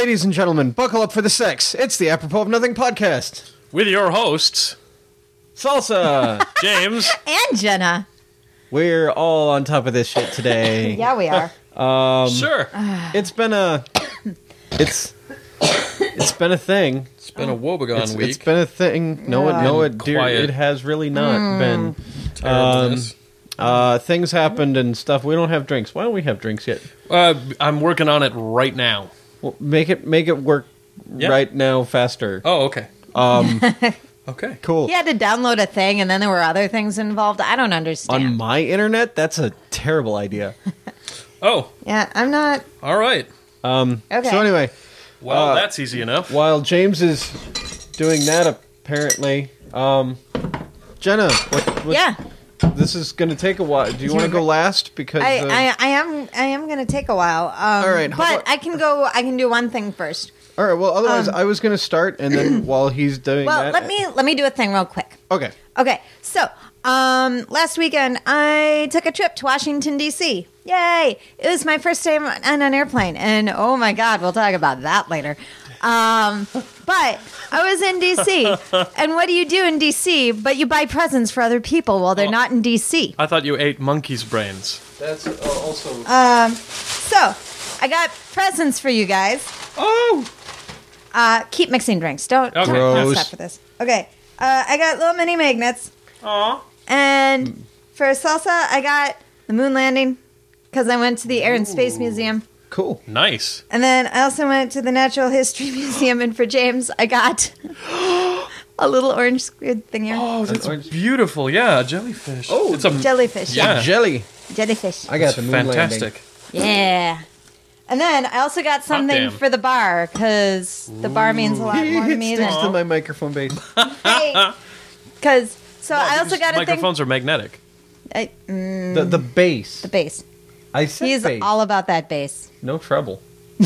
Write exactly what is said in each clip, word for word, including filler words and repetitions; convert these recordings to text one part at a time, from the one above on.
Ladies and gentlemen, buckle up for the sex. It's the Apropos of Nothing podcast. With your hosts, Salsa, James, and Jenna. We're all on top of this shit today. Yeah, we are. Um, sure. It's been a, it's, it's been a thing. It's been a woebegone It's, week. it's been a thing. No, Yeah. it, no, it, dear, Quiet. it has really not Mm. been. Terribleness. Uh, things happened and stuff. We don't have drinks. Why don't we have drinks yet? Uh, I'm working on it right now. Well, make it, make it work Yeah. right now, faster. Oh, okay. Um, Okay. cool. He had to download a thing, and then there were other things involved. I don't understand. On my internet, that's a terrible idea. Oh, yeah, I'm not. all right. Um, Okay. So anyway, Well, Uh, that's easy enough. while James is doing that, apparently, um, Jenna, what, what, Yeah, this is going to take a while. Do you want to go last? Because I, uh, I, I am. I am going to take a while. Um, All right, how but about- I can go. I can do one thing first. all right. Well, otherwise, um, I was going to start, and then while he's doing Well, that, let me let me do a thing real quick. Okay. Okay, so um, last weekend I took a trip to Washington D C. Yay! It was my first time on an airplane, and oh my god, we'll talk about that later. Um, but I was in D C, and what do you do in D C? But you buy presents for other people while they're Oh. not in D C. I thought you ate monkey's brains. That's uh, also. Um, so I got presents for you guys. Oh! Uh, keep mixing drinks. Don't, Okay. don't Gross. stop for this. Okay. Uh, I got little mini magnets. Aw. And for salsa, I got the moon landing because I went to the Air and Space Museum. Cool. Nice. And then I also went to the Natural History Museum. And for James, I got a little orange squid thingy. Oh, that's orange- beautiful. Yeah, a jellyfish. Oh, it's a Jellyfish. Yeah. Jelly. Jellyfish. I got the moon fantastic. Yeah. And then I also got something damn. for the bar because the bar means a lot more to landing. me It sticks than. to my microphone base. Because, so I also These got a thing. microphones are magnetic. I, mm, the the base. the bass. I said He's base. all about that bass. No trouble.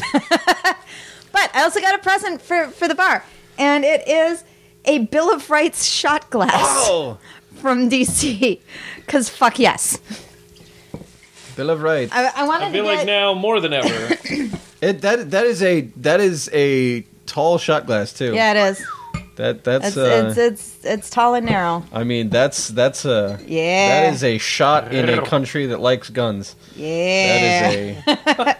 But I also got a present for, for the bar, and it is a Bill of Rights shot glass Oh, from D C. Because fuck yes. Bill of Rights. I, I wanted I feel to get... like now more than ever. It that that is a that is a tall shot glass too. Yeah, it is. That that's It's, uh, it's, it's, it's tall and narrow. I mean that's that's a Yeah. that is a shot in a country that likes guns. Yeah. That is a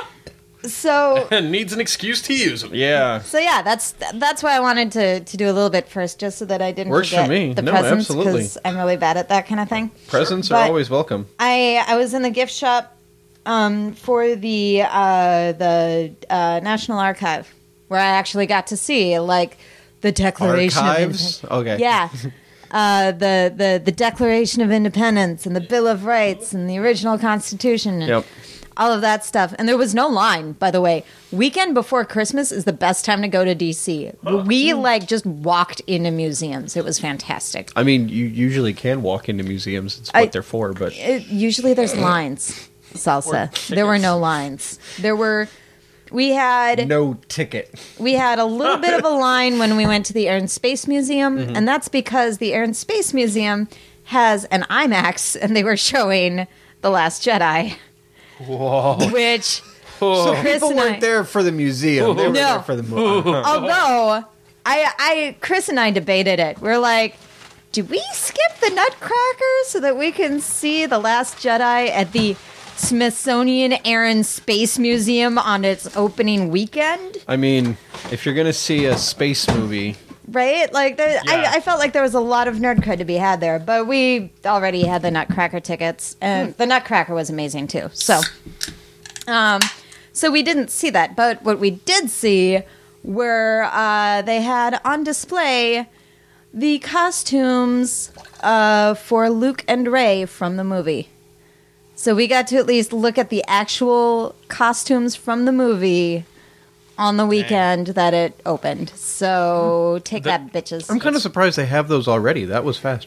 So... And needs an excuse to use them. yeah. So yeah, that's that's why I wanted to, to do a little bit first, just so that I didn't Works for forget me. the No, presents, absolutely. because I'm really bad at that kind of thing. Presents are But- always welcome. I I was in the gift shop um, for the uh, the uh, National Archive, where I actually got to see like the Declaration Archives. of Okay. Independence. Yeah. Uh, the, the the Declaration of Independence and the Bill of Rights and the original Constitution and Yep. all of that stuff. And there was no line, by the way. Weekend before Christmas is the best time to go to D C. We like just walked into museums. It was fantastic. I mean, you usually can walk into museums. It's what I- they're for, but It, usually there's lines. Salsa. There were no lines. There were. We had no ticket. we had a little bit of a line when we went to the Air and Space Museum, Mm-hmm. and that's because the Air and Space Museum has an IMAX, and they were showing The Last Jedi, Whoa. which So Chris people and weren't I- there for the museum. They were No. there for the movie. although I, I, Chris and I debated it. We're like, do we skip the Nutcracker so that we can see The Last Jedi at the Smithsonian Air and Space Museum on its opening weekend? I mean, if you're gonna see a space movie, Right? Like, there, Yeah. I, I felt like there was a lot of nerd cred to be had there, but we already had the Nutcracker tickets, and the Nutcracker was amazing too. So, um, so we didn't see that, but what we did see were uh, they had on display the costumes uh, for Luke and Rey from the movie. So we got to at least look at the actual costumes from the movie on the weekend that it opened. So take That- that, bitches. I'm kind of surprised they have those already. That was fast.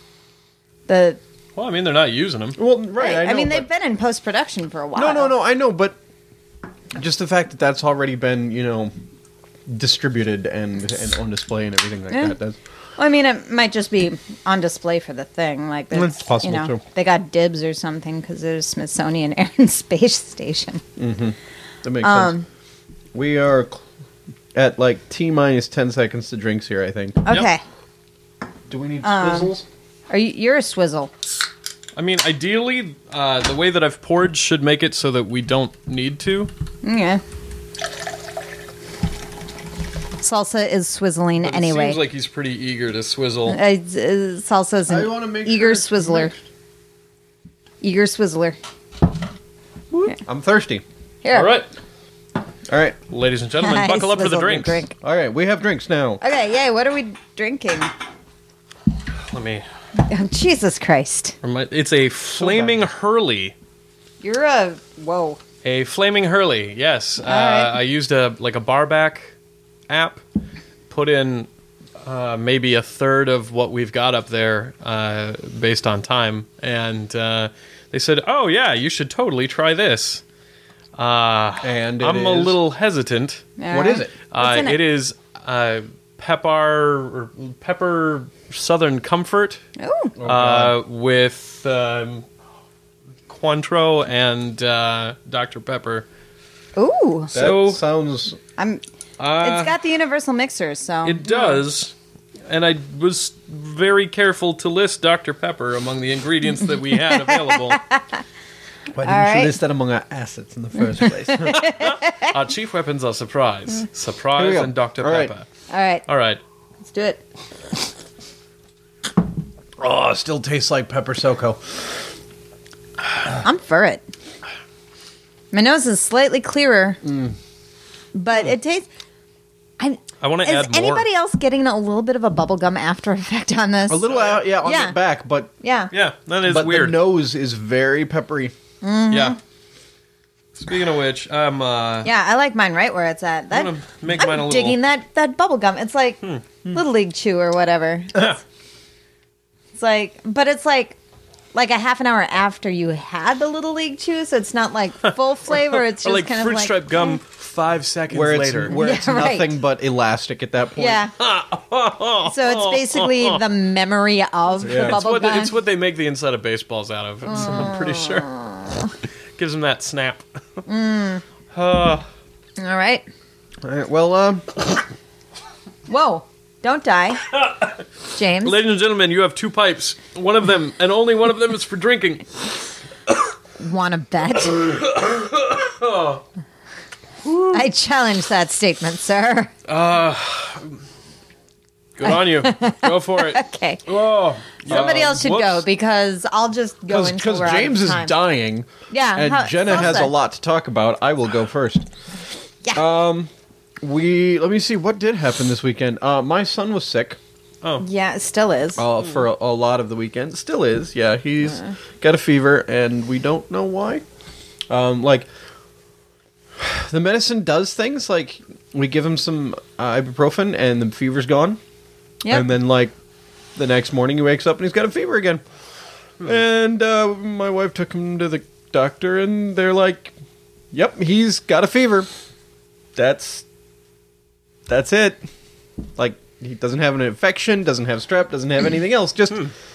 The Well, I mean, they're not using them. Well, right. I, I, know, mean, but- they've been in post production for a while. No, no, no. I know, but just the fact that that's already been, you know, distributed and and on display and everything like Yeah. that. That's, Well, I mean, it might just be on display for the thing. Like, Well, there's, it's possible, you know, too. they got dibs or something because there's Smithsonian Air and Space Station. that makes Um, sense. We are cl- at like T minus ten seconds to drinks here, I think. Okay. Do we need Um, swizzles? Are you? You're a swizzle. I mean, ideally, uh, the way that I've poured should make it so that we don't need to. Yeah. Salsa is swizzling But anyway. It seems like he's pretty eager to swizzle. Uh, uh, Salsa's I wanna an make eager sure it's swizzler. mixed. Eager swizzler. I'm thirsty. Here. All right, All right. ladies and gentlemen, I buckle up for the swizzled a drinks. drink. All right. We have drinks now. Okay, yay. What are we drinking? Let me. Oh, Jesus Christ. remind- It's a flaming Hurley. You're a... Whoa. A flaming Hurley. Yes, uh, right. I used a like a barback app. Put in uh, maybe a third of what we've got up there uh, based on time, and uh, they said, "Oh yeah, you should totally try this." Uh, And it I'm a is- little hesitant. All What right. is it? Uh, What's in it is uh, pepper or pepper Southern Comfort Ooh. Oh, uh, with um, Cointreau and uh, Doctor Pepper. Ooh. That So sounds. I'm... uh, It's got the universal mixer, so... it does, and I was very careful to list Doctor Pepper among the ingredients that we had available. Why didn't All you right. list that among our assets in the first place? Our chief weapons are surprise, Here we surprise, go. and Doctor All right. Pepper. All right. All right. Let's do it. Oh, it still tastes like pepper Soko. I'm for it. My nose is slightly clearer, but it tastes... I, I want to is add more. anybody else getting a little bit of a bubblegum after effect on this? A little out, yeah, on Yeah. the back, but Yeah. Yeah, that is but weird. the nose is very peppery. Yeah. Speaking of which, I'm uh, Yeah, I like mine right where it's at. That, I'm gonna make I'm mine a little. digging that, that bubblegum. It's like Hmm. Little League Chew or whatever. It's like, but it's like like a half an hour after you had the Little League Chew, so it's not like full flavor. It's or just like kind fruit of like stripe gum five seconds Where it's later. where it's Yeah, right. nothing but elastic at that point. Yeah. So it's basically the memory of the Yeah. it's, what, bubblegum. it's what they make the inside of baseballs out of. It's, I'm pretty sure. Gives them that snap. Uh, All right. All right. Well, um, Whoa. Don't die. James. ladies and gentlemen, you have two pipes. One of them, and only one of them, is for drinking. Want to bet? I challenge that statement, sir. Good on you. Go for it. Okay. Oh, Somebody um, else should whoops. go because I'll just go until because we're James out of is time. dying, Yeah, and how- Jenna has salsa. a lot to talk about, I will go first. Yeah. We let me see what did happen this weekend. Uh, my son was sick Yeah, it still is. uh, for a, a lot of the weekend. Still is. Yeah, he's got a fever, and we don't know why. Um, like the medicine does things. Like we give him some uh, ibuprofen, and the fever's gone. Yep. And then, like, the next morning he wakes up and he's got a fever again. And uh, my wife took him to the doctor, and they're like, yep, he's got a fever. That's that's it. Like, he doesn't have an infection, doesn't have strep, doesn't have anything else. Just,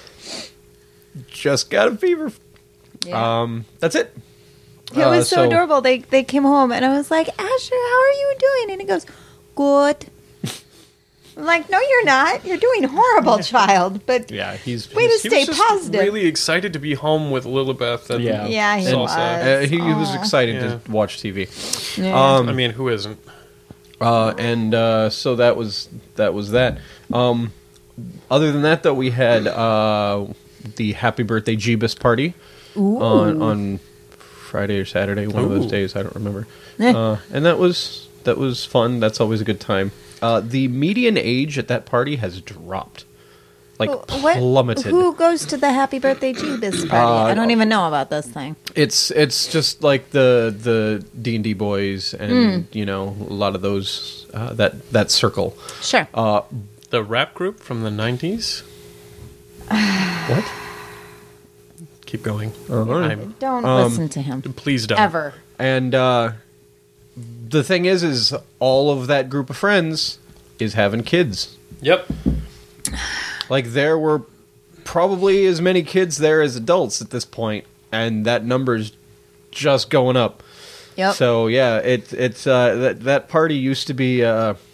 just got a fever. Yeah. Um, that's it. it was uh, so, so- adorable. They they came home and I was like, Asher, how are you doing? And he goes, good. I'm like, no, you're not. You're doing horrible, child. But Yeah, he's... Way to he's He stay was just positive. really excited to be home with Lilibeth. And, Yeah. yeah, he And, was. uh, uh, he, he was Aw. excited Yeah. to watch T V. Yeah. Um, I mean, who isn't? Uh, and uh, so that was that was that. Um, other than that, though, we had uh, the Happy Birthday Jeebus party on on Friday or Saturday, one of Ooh. those days. I don't remember. Eh. Uh, and that was that was fun. That's always a good time. Uh, the median age at that party has dropped, like What- plummeted. Who goes to the Happy Birthday Jeebus party? Uh, I don't even know about this thing. It's it's just like the the D and D boys, and you know a lot of those uh, that that circle. Sure. Uh, The rap group from the nineties? what? Keep going. all right. I'm- don't um, listen to him. please don't. Ever. And uh, the thing is, is all of that group of friends is having kids. Yep. Like there were probably as many kids there as adults at this point, and that number's just going up. Yep. So yeah, it it's uh, that that party used to be uh,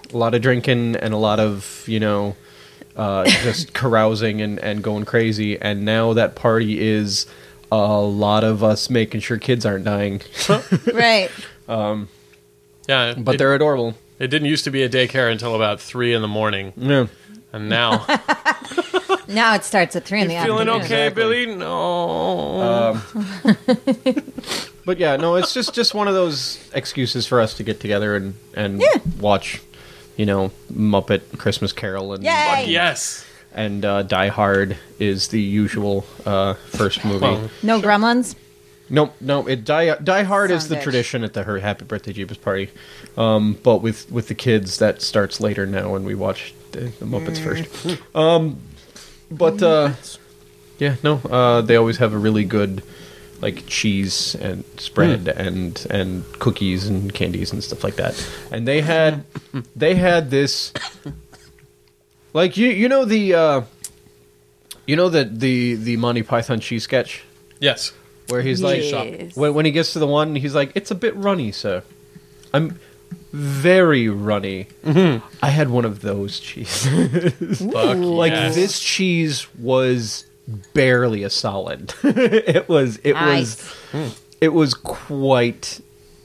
a lot of drinking and a lot of, you know, uh, just carousing and, and going crazy. And now that party is a lot of us making sure kids aren't dying. Right. Yeah, But it, they're adorable. it didn't used to be a daycare until about three in the morning, Yeah. and now Now it starts at three in the feeling afternoon. okay, Exactly. Billy? No. But yeah, no, it's just, just one of those excuses for us to get together and, and Yeah. watch, you know, Muppet Christmas Carol and Yay! Yes. and uh, Die Hard is the usual uh, first movie. Well, No gremlins? Nope, no. It Die Die Hard is the Son of a bitch. tradition at the her Happy Birthday Jeebus party, um, but with with the kids that starts later now, and we watch the, the Muppets first. Um, but uh, yeah, no. Uh, they always have a really good like cheese and spread and and cookies and candies and stuff like that. And they had they had this like you you know the uh, you know the the the Monty Python cheese sketch. yes. Where he's like, Yes. when, when he gets to the one, he's like, it's a bit runny, sir. I'm very runny. Mm-hmm. I had one of those cheeses. Fuck like, yes. this cheese was barely a solid. it was, it Nice. was, it was quite,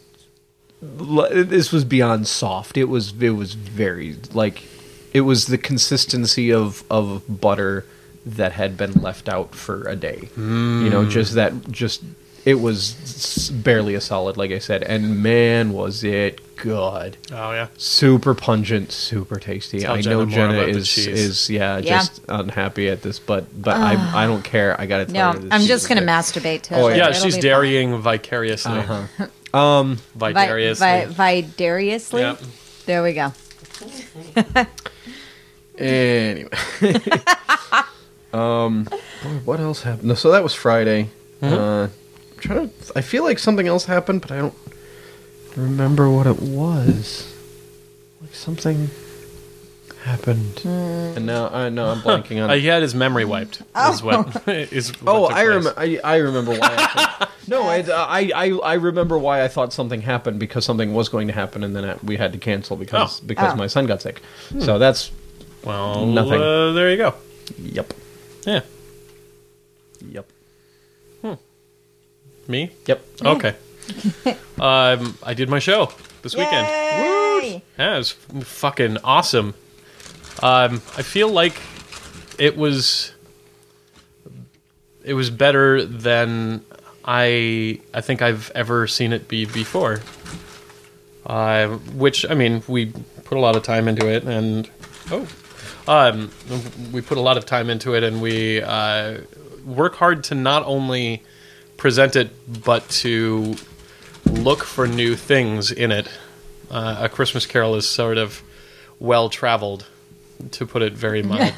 this was beyond soft. It was, it was very, like, it was the consistency of, of butter that had been left out for a day. Mm. You know, just that, just, it was s- barely a solid, like I said. And man, was it good. Oh yeah. Super pungent, super tasty. Tell I Jenna know more Jenna about the is, cheese. is yeah, Yeah. just unhappy at this, but but I I don't care. I gotta tell No, you. this I'm cheese just is going to good. masturbate to Oh, it. yeah. Yeah, It'll she's be dairying vicariously. Uh-huh. Um, fine. Vi- Vicariously. vi- vicariously? Yep. There we go. Anyway. um, boy, what else happened? No, so that was Friday. Uh, I'm trying to, I feel like something else happened, but I don't remember what it was. Like something happened, and now I know I'm blanking on. Uh, he had his memory wiped. Is what? Is what Oh, took I, place. rem- I I remember why. I thought, no, I, I I I remember why I thought something happened because something was going to happen, and then I, we had to cancel because Oh. because Oh. my son got sick. So that's Well, Nothing. Uh, there you go. yep, Yeah. yep, Me? yep. Okay. um, I did my show this weekend. Yay! Yeah, it was f- fucking awesome. Um, I feel like it was it was better than I I think I've ever seen it be before. Uh, which I mean, we put a lot of time into it, and oh, um, we put a lot of time into it, and we uh, work hard to not only present it, but to look for new things in it. Uh, A Christmas Carol is sort of well traveled, to put it very mildly.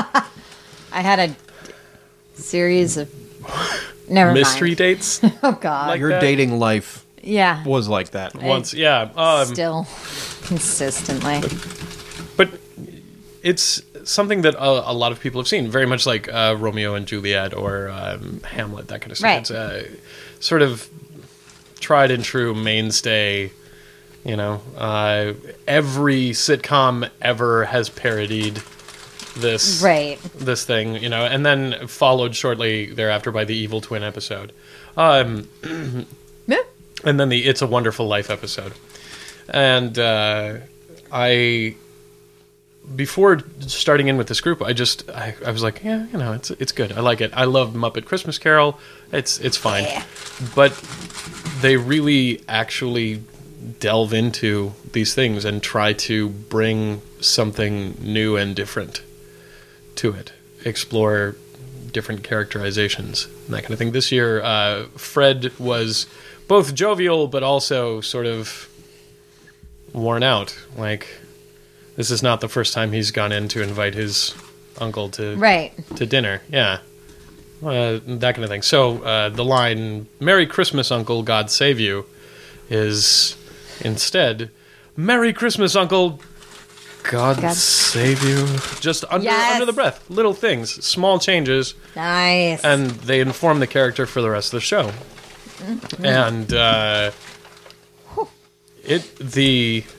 I had a series of. Never Mystery mind. dates Oh, God. Like Your that? dating life yeah. was like that. once, yeah. Um, Still. Consistently. but it's something that a, a lot of people have seen, very much like uh, Romeo and Juliet or um, Hamlet, that kind of stuff. Right. It's a sort of tried and true mainstay. You know, uh, every sitcom ever has parodied this Right. this thing, you know, and then followed shortly thereafter by the Evil Twin episode, um, Yeah. and then the It's a Wonderful Life episode. And uh, I, before starting in with this group, I just I, I was like, yeah, you know, it's it's good. I like it. I love Muppet Christmas Carol. It's it's fine, Yeah. but they really actually delve into these things and try to bring something new and different to it, explore different characterizations and that kind of thing. This year, uh, Fred was both jovial but also sort of worn out. Like, this is not the first time he's gone in to invite his uncle to Right. to dinner. Yeah. Uh, that kind of thing. So uh, the line, Merry Christmas, Uncle, God save you, is instead, Merry Christmas, Uncle, God, God- save you. Just under, Yes. under the breath. Little things, small changes, Nice. and they inform the character for the rest of the show. And uh, it the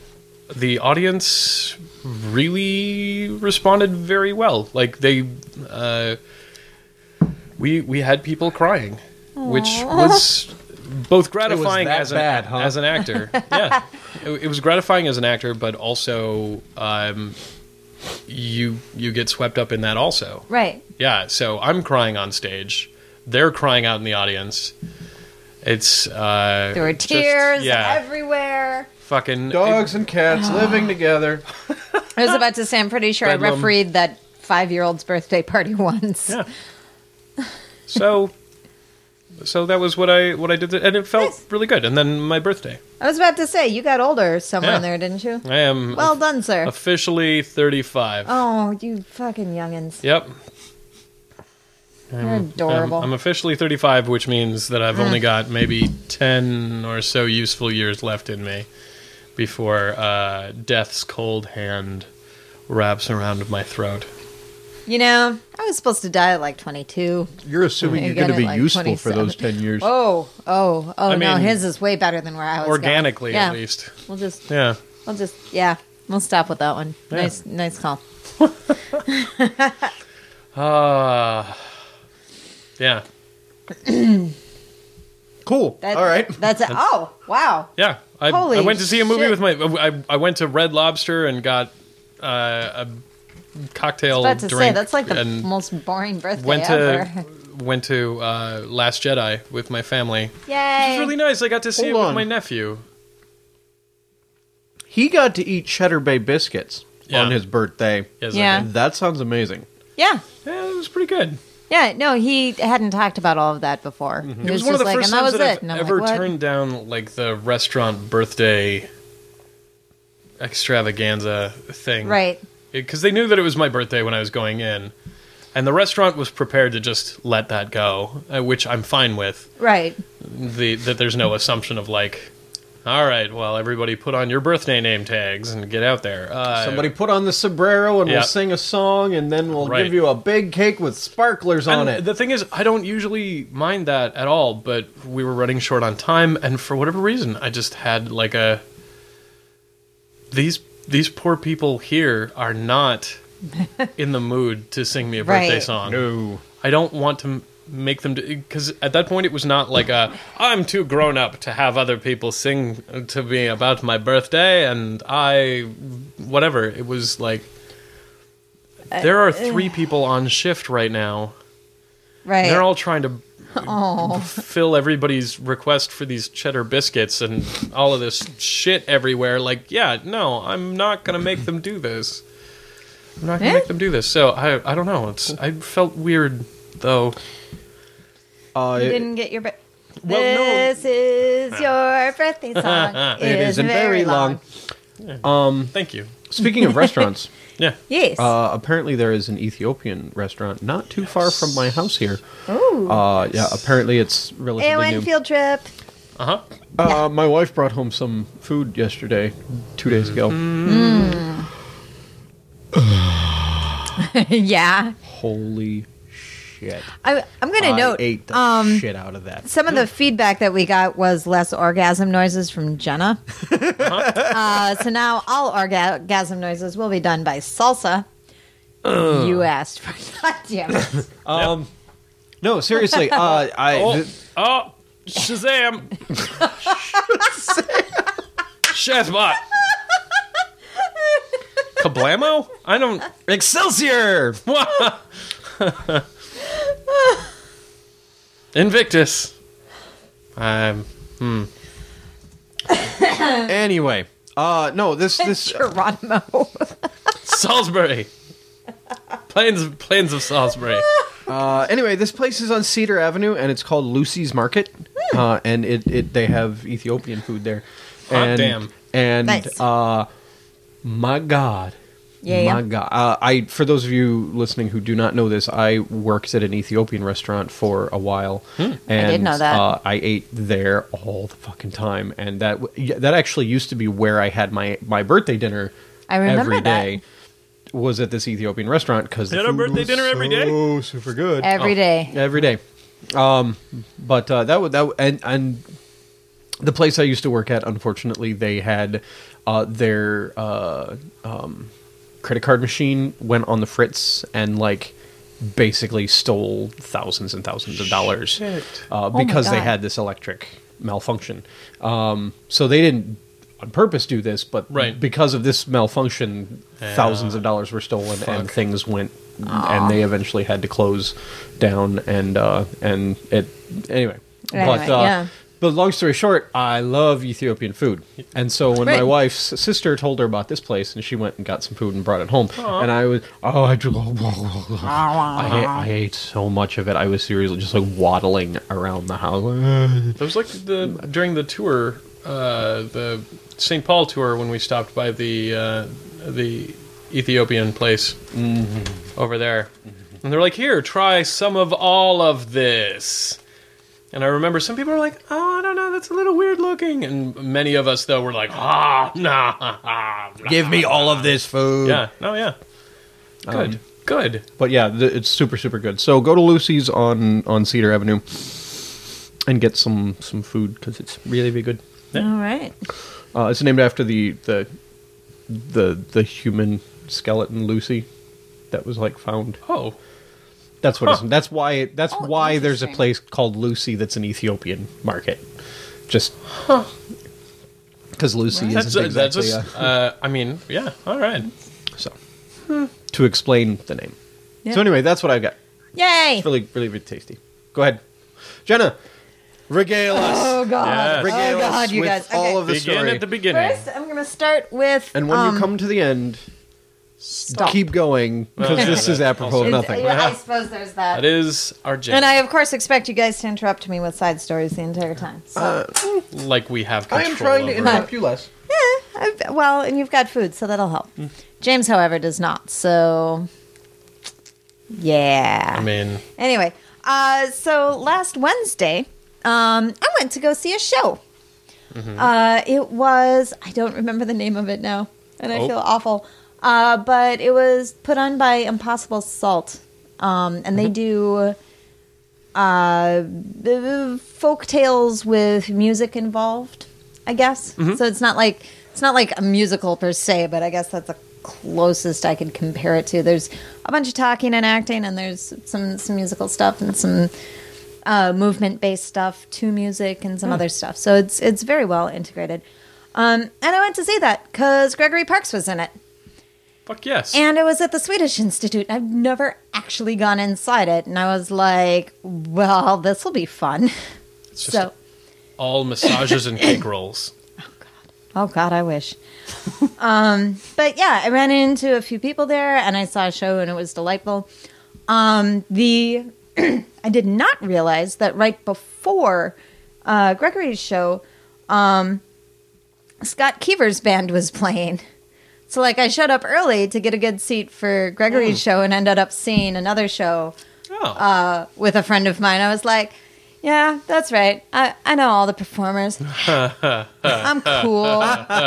the audience really responded very well. Like they, uh, we we had people crying, which was both gratifying that as bad, an huh? as an actor. Yeah, it, it was gratifying as an actor, but also um, you you get swept up in that also. Right. Yeah, so I'm crying on stage. They're crying out in the audience. It's uh, There were just- tears yeah, everywhere. fucking Dogs and cats living together. I was about to say, I'm pretty sure I Bedlam. refereed that five-year-old's birthday party once. Yeah. So, so that was what I what I did, and it felt Nice. really good. And then my birthday. I was about to say, you got older somewhere Yeah. in there, didn't you? I am Well done, sir. officially thirty-five. Oh, you fucking youngins. Yep. You're adorable. I'm, I'm officially thirty-five, which means that I've only got maybe ten or so useful years left in me before uh, death's cold hand wraps around my throat. You know, I was supposed to die at like twenty-two. You're assuming You you're get going to it be like useful for those twenty-seven. ten years. Oh, oh, oh, I no, mean, his is way better than where I was going. Organically, Yeah. at least. We'll just, Yeah. we'll just, yeah, we'll stop with that one. Yeah. Nice, nice call. Uh, yeah. Cool. That- All right. That's it. Oh, wow. Yeah, I, Holy I went to see a movie shit. with my. I, I went to Red Lobster and got uh, a cocktail I was about to drink. say, that's like the and most boring birthday went ever. to went to uh, Last Jedi with my family. It Yay. was really nice. I got to see Hold it with on. my nephew. He got to eat Cheddar Bay biscuits Yeah. on his birthday. Yes, Yeah. I did. That sounds amazing. Yeah. Yeah, it was pretty good. Yeah, no, he hadn't talked about all of that before. He It was, was one just of the like, first and that times was that it. I've And I'm ever like, what? turned down like the restaurant birthday extravaganza thing. Right. Because they knew that it was my birthday when I was going in, and the restaurant was prepared to just let that go, uh, which I'm fine with. Right. The that there's no assumption of like, all right, well, everybody put on your birthday name tags and get out there. Uh, Somebody put on the sombrero and Yeah. we'll sing a song and then we'll Right. give you a big cake with sparklers on and it. the thing is, I don't usually mind that at all, but we were running short on time, and for whatever reason, I just had like a these these poor people here are not in the mood to sing me a birthday Right. song. No. I don't want to m- make them because at that point it was not like a I'm too grown up to have other people sing to me about my birthday and I whatever. It was like there are three people on shift right now. Right. They're all trying to oh. fill everybody's request for these cheddar biscuits and all of this shit everywhere. Like, yeah, no, I'm not gonna make them do this. I'm not gonna Eh? make them do this. So I, I don't know. It's I felt weird though. Uh, You didn't get your birthday. Well, no. This is your birthday song. it isn't very long. Um, Thank you. speaking of restaurants, Yeah. Yes. uh, apparently there is an Ethiopian restaurant not too far from my house here. Ooh. Uh, yeah, apparently it's relatively A O N new. field trip. Uh huh. Uh, my wife brought home some food yesterday, two days ago. Yeah. Holy shit! I, I'm going to I note ate the um, shit out of that. some of the feedback that we got was less orgasm noises from Jenna. uh, so now all orgasm noises will be done by Salsa. You asked for God damn it. Um, no, seriously. Uh, I Oh, th- oh, Shazam! Shazbot! Kablamo? I don't. Excelsior. Invictus. Um. Hmm. Anyway, uh, no, this this Geronimo. Salisbury. Plains of Plains of Salisbury. uh, anyway, this place is on Cedar Avenue, and it's called Lucy's Market, uh, and it, it they have Ethiopian food there. Hot and, damn. And Nice. uh, my God. Yeah, My yeah. God! Uh, I for those of you listening who do not know this, I worked at an Ethiopian restaurant for a while, and I did know that. Uh, I ate there all the fucking time, and that w- yeah, that actually used to be where I had my my birthday dinner. I remember every that. day was at this Ethiopian restaurant because Had a birthday dinner every day? Oh, super good Every Oh. day. every day. Um, but uh, that would that would- and and the place I used to work at, unfortunately, they had uh, their uh, um, credit card machine went on the fritz and like basically stole thousands and thousands of dollars Shit. uh, my because they God. had this electric malfunction. Um, so they didn't on purpose do this, but Right. because of this malfunction, Yeah. thousands of dollars were stolen and Fuck. things went, and they eventually had to close down. And uh, and it anyway. Anyway, but uh, yeah. but long story short, I love Ethiopian food, and so when my Right. wife's sister told her about this place, and she went and got some food and brought it home, and I was oh I do I ate, I ate so much of it. I was seriously just like waddling around the house. It was like the during the tour, uh, the Saint Paul tour, when we stopped by the uh, the Ethiopian place over there, and they're like, "Here, try some of all of this." And I remember some people were like, "Oh, I don't know, that's a little weird looking," and many of us though were like, "Ah, nah, ah, nah." Give me all of this food. Yeah, no, yeah, good, Um, good. But yeah, th- it's super super good. So go to Lucy's on on Cedar Avenue and get some some food because it's really really good. Yeah. All right. Uh, it's named after the the the the human skeleton Lucy that was like found. Oh, That's what. Huh. It's, that's why. It, that's Oh, why there's a interesting. place called Lucy that's an Ethiopian market. Just because Lucy that's isn't that's exactly. just. a- Uh, I mean, yeah, all right. so to explain the name. Yeah. So anyway, that's what I got. Yay! It's really really really tasty. Go ahead, Jenna. Regale us. Oh god! Yes. Regale Oh god, us you with guys. all Okay. of the Begin story. at the beginning. First, I'm gonna start with. And when um, you come to the end, stop. keep going because yeah, this is that apropos of It's- nothing. yeah, I suppose there's that. That is our jam. And I, of course, expect you guys to interrupt me with side stories the entire time. So, like we have I control am trying to over. interrupt you less. I've, well, and you've got food, so that'll help. James, however, does not. So, yeah. I mean, Anyway, uh, so last Wednesday, um, I went to go see a show. Uh, it was, I don't remember the name of it now, and I Oh. feel awful. Uh, but it was put on by Impossible Salt. Um, and they do uh, the folk tales with music involved, I guess. So it's not like it's not like a musical per se, but I guess that's the closest I could compare it to. There's a bunch of talking and acting, and there's some some musical stuff and some uh, movement based stuff to music and some other stuff. So it's it's very well integrated. Um, and I went to see that because Gregory Parks was in it. fuck yes. And it was at the Swedish Institute. I've never actually gone inside it. And I was like, well, this will be fun. It's just So, all massages and cake rolls. oh God, I wish. um, but yeah, I ran into a few people there and I saw a show and it was delightful. Um, the I did not realize that right before uh, Gregory's show, um, Scott Keever's band was playing. So, like, I showed up early to get a good seat for Gregory's show and ended up seeing another show Oh, uh, with a friend of mine. I was like, yeah, that's right. I, I know all the performers. I'm cool.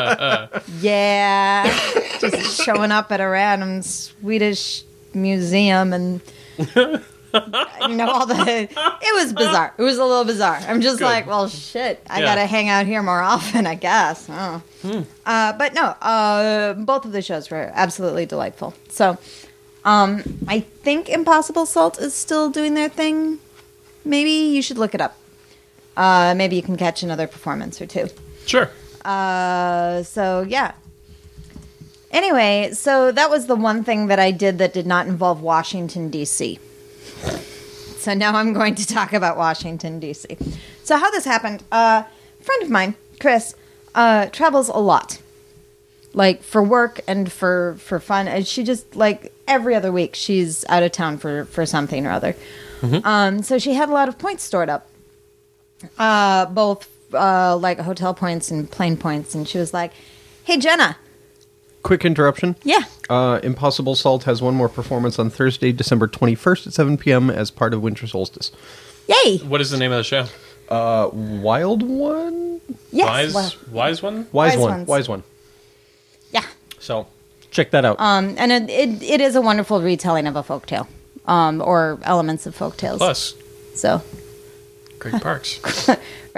Yeah. Just showing up at a random Swedish museum and, you know, all the. It was bizarre. It was a little bizarre. I'm just Good. like, well, shit. I Yeah. got to hang out here more often, I guess. Oh. Uh, but no, uh, both of the shows were absolutely delightful. So, um, I think Impossible Salt is still doing their thing. Maybe you should look it up. Uh, maybe you can catch another performance or two. sure. Uh, so yeah. Anyway, so that was the one thing that I did that did not involve Washington, D C. So now I'm going to talk about Washington, D C. So how this happened, uh, a friend of mine, Chris, uh, travels a lot. Like, for work and for, for fun. And she just, like, every other week, she's out of town for, for something or other. Um, so she had a lot of points stored up. Uh, both, uh, like, hotel points and plane points. And she was like, hey, Jenna. Quick interruption. Yeah. Uh, Impossible Salt has one more performance on Thursday, December twenty-first at seven p.m. as part of Winter Solstice. Yay. What is the name of the show? Uh, Wild One? Yes. Wise, well, wise one. Wise, Wise One. Ones. Wise One. yeah. So, check that out. Um, and it, it, it is a wonderful retelling of a folktale. Um, or elements of folktales. Plus, So, Greg Parks. right?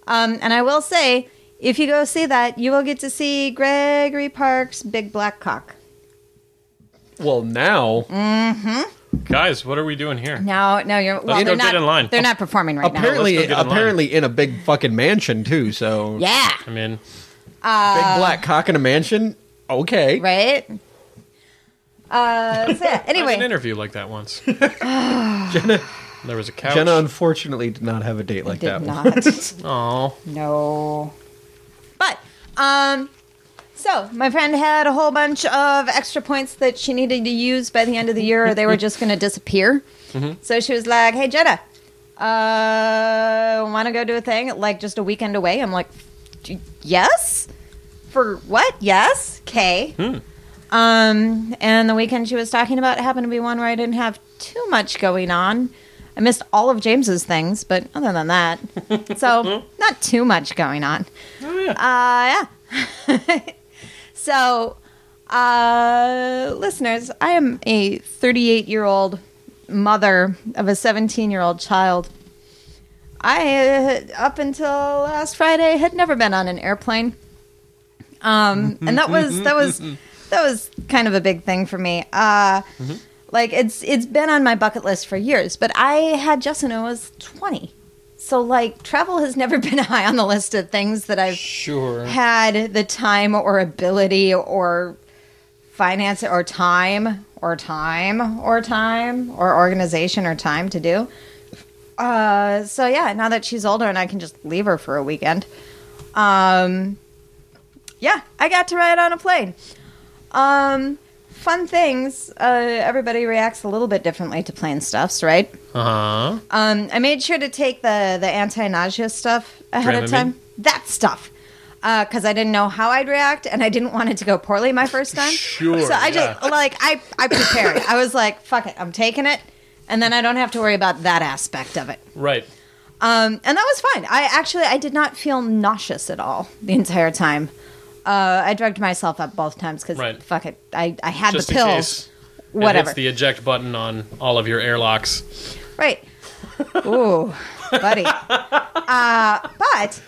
Um, and I will say, if you go see that, you will get to see Gregory Park's Big Black Cock. Well, now Guys, what are we doing here? Now, now you're. Well, go they're get not. in line. They're not performing right apparently, let's go get in line. apparently in a big fucking mansion too. So now. Yeah. I mean, big black cock in a mansion. Okay, Right. Uh. So yeah. I had an Anyway. interview like that once. Jenna. There was a couch. Jenna unfortunately did not have a date like Did that one. not. Oh, No. But, um, so my friend had a whole bunch of extra points that she needed to use by the end of the year, or they were just going to disappear. So she was like, "Hey, Jenna, uh, want to go do a thing like just a weekend away?" I'm like, "Yes." For what? Yes. Okay. Um, and the weekend she was talking about happened to be one where I didn't have too much going on. I missed all of James's things, but other than that, so not too much going on. oh yeah. Uh, yeah. So, uh, listeners, I am a thirty-eight-year-old mother of a seventeen-year-old child. I, uh, up until last Friday, had never been on an airplane. Um, and that was, that was, that was kind of a big thing for me. Uh, like it's, it's been on my bucket list for years, but I had Justin when I was twenty. So like travel has never been high on the list of things that I've Sure. had the time or ability or finance or time or time or time or organization or time to do. Uh, so yeah, now that she's older and I can just leave her for a weekend. Um, yeah, I got to ride on a plane. Um, fun things. Uh, everybody reacts a little bit differently to plane stuffs, right? Uh huh. Um, I made sure to take the, the anti-nausea stuff ahead of Dramamine? time. That stuff. Because I didn't know how I'd react, and I didn't want it to go poorly my first time. Sure, So I yeah. just, like, I, I prepared. I was like, fuck it, I'm taking it, and then I don't have to worry about that aspect of it. Right. Um, and that was fine. I actually, I did not feel nauseous at all the entire time. Uh, I drugged myself up both times because, Right. fuck it, I, I had Just the in pills. case it Whatever. hits the eject button on all of your airlocks. Right. Ooh, buddy. Uh, but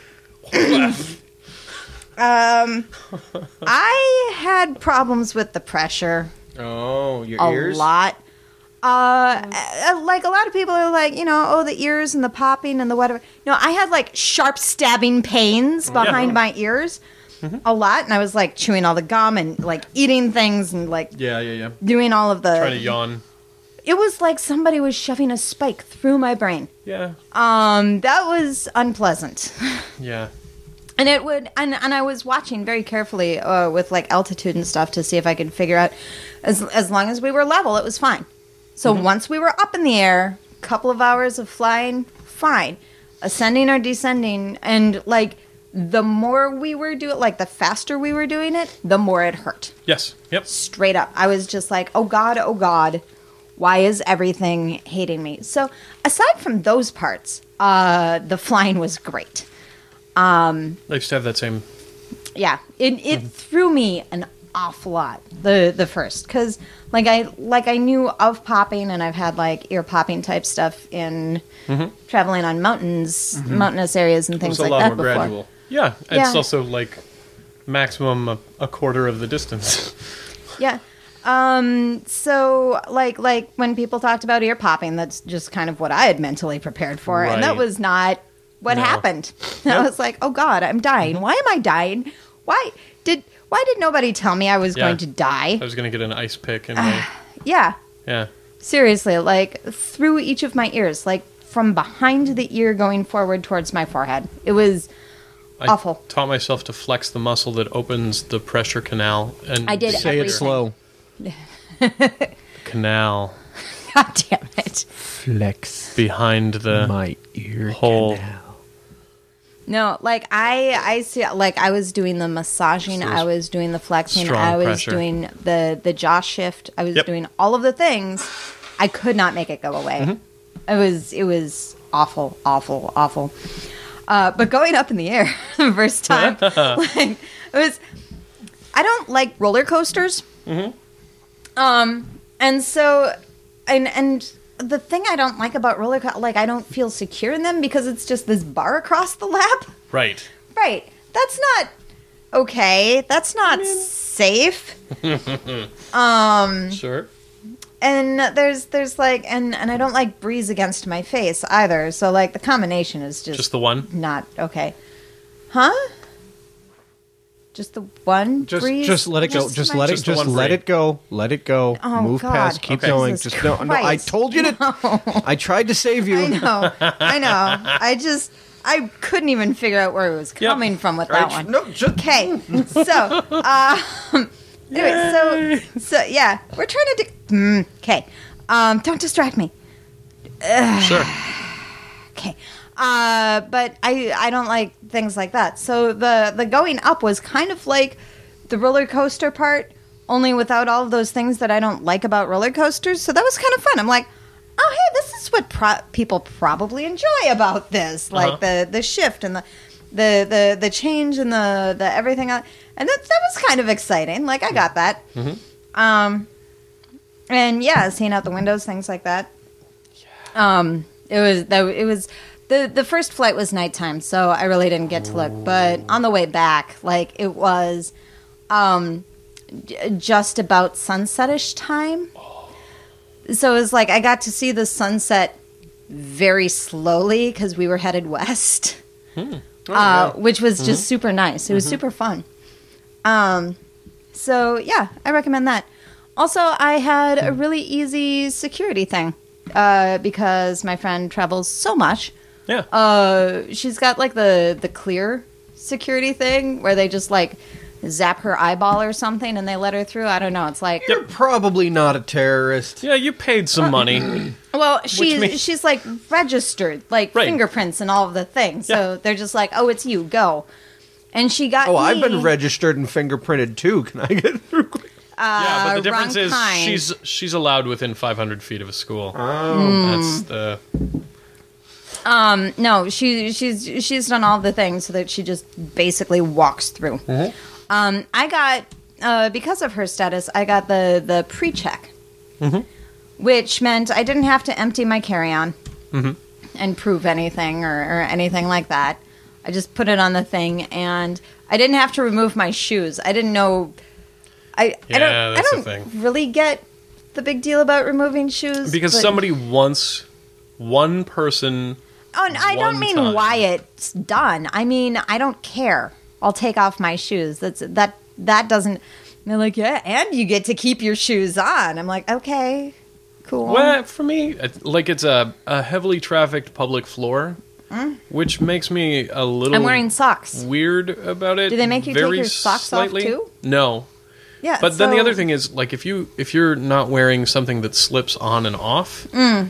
um, I had problems with the pressure Oh, your a ears. lot. Uh, uh, like a lot of people are like, you know, oh, the ears and the popping and the whatever. No, I had like sharp stabbing pains behind Yeah. my ears a lot, and I was like chewing all the gum and like eating things and like Yeah, yeah, yeah. doing all of the. Trying to yawn. It was like somebody was shoving a spike through my brain. Yeah. Um, that was unpleasant. Yeah. And it would, and, and I was watching very carefully uh, with like altitude and stuff to see if I could figure out, as as long as we were level, it was fine. So once we were up in the air, couple of hours of flying, fine. Ascending or descending, and like the more we were doing, like the faster we were doing it, the more it hurt. Yes. Yep. Straight up, I was just like, oh god, oh god, why is everything hating me? So aside from those parts, uh, the flying was great. I used to have that same. Yeah, it it threw me an awful lot the the first because like I like I knew of popping and I've had like ear popping type stuff in traveling on mountains, mountainous areas and It things was a like lot that more before. gradual. Yeah. It's Yeah. also like maximum a, a quarter of the distance. Yeah. Um. So like like when people talked about ear popping, that's just kind of what I had mentally prepared for, and that Right. was not what No. happened. I was like, oh god, I'm dying. Why am I dying? Why did why did nobody tell me I was Yeah. going to die? I was gonna get an ice pick and my, Yeah. yeah. Seriously, like through each of my ears, like from behind the ear going forward towards my forehead. It was I awful. taught myself to flex the muscle that opens the pressure canal and I did Say it everything. slow. canal God damn it. Flex behind the my ear hole. canal. No, like I, I see, like I was doing the massaging, So I was doing the flexing, strong I was pressure. doing the the jaw shift, I was Yep. doing all of the things. I could not make it go away. Mm-hmm. It was, it was awful, awful, awful. Uh, but going up in the air the first time, like it was. I don't like roller coasters. Mm-hmm. Um, and so, and and the thing I don't like about roller coasters, like I don't feel secure in them because it's just this bar across the lap. Right. Right. That's not okay. That's not safe. um, Sure. and there's there's like and and I don't like breeze against my face either. So like the combination is just Just the one? not okay. Huh? Just the one Just, breeze? just let it go. Just Just my- let it. Just the Just one let free. it go. Let it go. Oh, Move God. past. Keep Okay. going. Jesus Just no. No. I Christ. told you to. I tried to save you. I know. I know. I just I couldn't even figure out where it was Yep. coming from with Right, that one. No. Just. Okay, so um, anyway, so so yeah, we're trying to do. Mm, okay, um, don't distract me. Sure. Okay, uh, but I I don't like things like that. So the the going up was kind of like the roller coaster part, only without all of those things that I don't like about roller coasters. So that was kind of fun. I'm like, oh hey, this is what pro- people probably enjoy about this, like Uh-huh. the the shift and the. The, the the change and the, the everything else. And that that was kind of exciting. Like I got that. Mhm. Um and yeah, seeing out the windows, things like that. Um it was that it was the the first flight was nighttime, so I really didn't get to look. But on the way back, like it was um j- just about sunsetish time. So it was like I got to see the sunset very slowly because we were headed west. Uh, which was just super nice. It was super fun. Um, so yeah, I recommend that. Also, I had a really easy security thing uh, because my friend travels so much. Yeah. Uh, she's got like the the clear security thing where they just like zap her eyeball or something and they let her through. I don't know. It's like You're probably not a terrorist. Yeah, you paid some money. well, she's means- she's like registered, like Right. fingerprints and all of the things. So Yeah. they're just like, oh, it's you, go. And she got. Oh, I've me- been registered and fingerprinted too. Can I get through quick? Yeah, but the wrong difference is kind. she's she's allowed within five hundred feet of a school. Hmm. That's the Um, no, she she's she's done all the things so that she just basically walks through. Um, I got uh, because of her status, I got the the pre-check, which meant I didn't have to empty my carry-on and prove anything or, or anything like that. I just put it on the thing, and I didn't have to remove my shoes. I didn't know. I I Yeah, don't that's I the don't thing. really get the big deal about removing shoes because but- somebody once one person Oh, and I don't one mean time. why it's done. I mean, I don't care. I'll take off my shoes. That's that. That doesn't. They're like, yeah, and you get to keep your shoes on. I'm like, okay, cool. Well, for me, it- like it's a, a heavily trafficked public floor, which makes me a little. I'm wearing socks. Weird about it. Do they make you take very your socks off, slightly. too? No, Yeah, but then the so- other thing is, like, if you if you're not wearing something that slips on and off,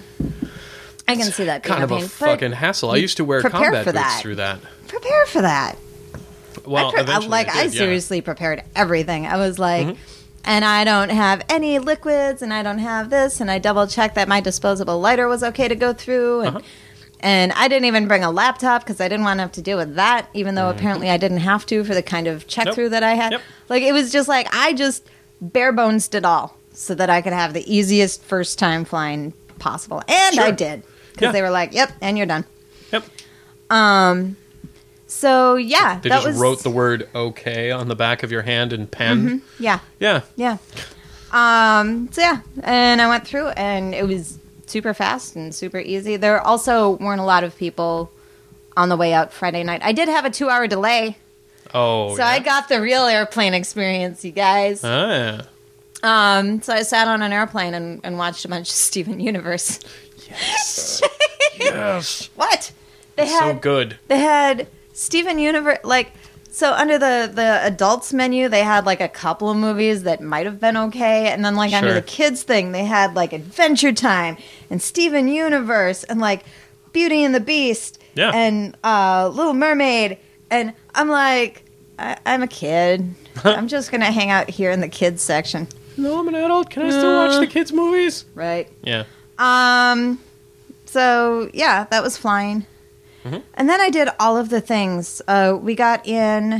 I can see that being kind of a a pain. fucking but hassle. I used to wear prepare combat for boots that. through that. prepare for that. Well, I pre- eventually like I, I did, yeah. seriously prepared everything. I was like, Mm-hmm. and I don't have any liquids, and I don't have this, and I double checked that my disposable lighter was okay to go through, and Uh-huh. and I didn't even bring a laptop because I didn't want to have to deal with that, even though apparently I didn't have to for the kind of check Mm-hmm. Nope. through that I had. Yep. Like it was just like I just bare bones did all so that I could have the easiest first time flying possible, and I Sure. did because Yeah. they were like, "Yep, and you're done." Yep. Um. So yeah, They that just was wrote the word "okay" on the back of your hand in pen. yeah. Yeah. Yeah. Um, so yeah, and I went through and it was super fast and super easy. There also weren't a lot of people on the way out Friday night. I did have a two hour delay, Oh. so yeah. I got the real airplane experience, you guys. Ah, yeah. Um, so I sat on an airplane and, and watched a bunch of Steven Universe. Yes. yes. What? They So had good. they had Steven Universe like so under the the adults menu they had like a couple of movies that might have been okay, and then like under Sure. the kids thing they had like Adventure Time and Steven Universe and like Beauty and the Beast Yeah. and uh, Little Mermaid, and I'm like I, I'm a kid. I'm just gonna hang out here in the kids section, No, I'm an adult. Can I still watch the kids' movies? right? Yeah. Um, so yeah, that was flying. Mm-hmm. And then I did all of the things. Uh, we got in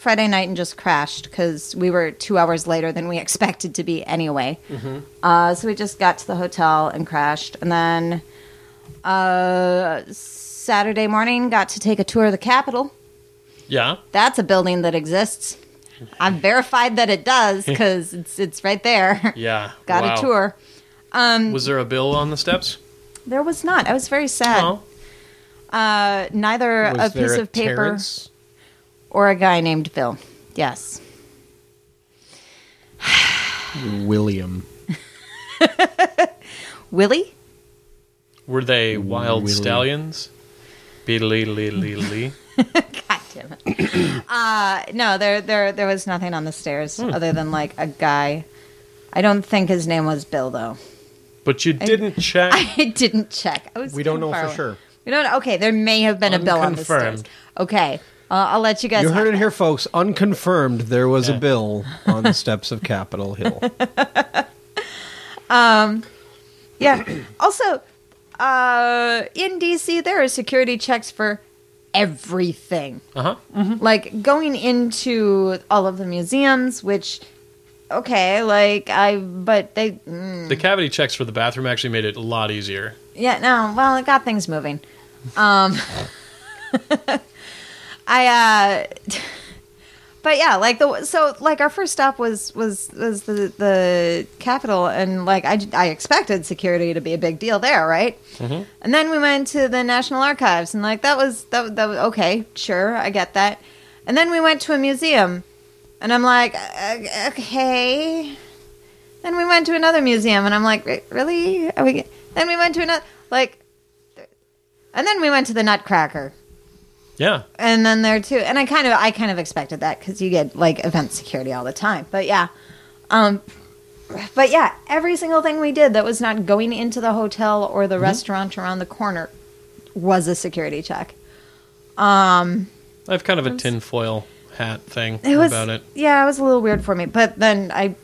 Friday night and just crashed because we were two hours later than we expected to be anyway. Mm-hmm. Uh, so we just got to the hotel and crashed. And then uh, Saturday morning, got to take a tour of the Capitol. Yeah. That's a building that exists. I've verified that it does because it's it's right there. Yeah. Got Wow. a tour. Um, Was there a bill on the steps? There was not. I was very sad. Oh. Uh, neither Was a there piece a of paper Terrence? or a guy named Bill. Yes. William. Willie? Were they wild Willie. stallions? Beedly-lee-lee-lee. God damn it. uh, no, there, there, there was nothing on the stairs Hmm. other than like a guy. I don't think his name was Bill though. But you didn't check. I didn't check. I was We don't too know far for away. sure. We don't. Okay, there may have been a bill on the stairs. Unconfirmed. Okay, uh, I'll let you guys. You heard have it here, folks. Unconfirmed, there was Yeah. a bill on the steps of Capitol Hill. Yeah. Also, uh, in D C, there are security checks for everything. Uh huh. Like going into all of the museums, which, okay, like I, but they, mm, The cavity checks for the bathroom actually made it a lot easier. yeah, no, well, it got things moving. Um, I, uh, but yeah, like the so like our first stop was was was the the Capitol, and like I I expected security to be a big deal there, right? Mhm. And then we went to the National Archives, and like that was that that was okay, sure, I get that. And then we went to a museum, and I'm like, uh, okay. Then we went to another museum, and I'm like, "Re- really? Are we? Then we went to another like, and then we went to the Nutcracker. Yeah. And then there too, and I kind of, I kind of expected that because you get like event security all the time. But yeah, um, but yeah, every single thing we did that was not going into the hotel or Mm-hmm. the restaurant around the corner was a security check. Um, I have kind of a tinfoil hat thing it was, about it. yeah, it was a little weird for me. But then I,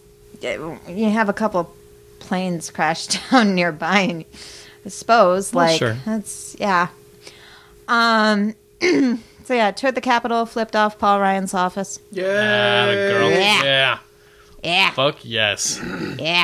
you have a couple planes crash down nearby, and I suppose Well, like sure. that's yeah. Um. So yeah, toured the Capitol, flipped off Paul Ryan's office. Ah, the girl. Yeah. Yeah. Yeah, Fuck yes. yeah.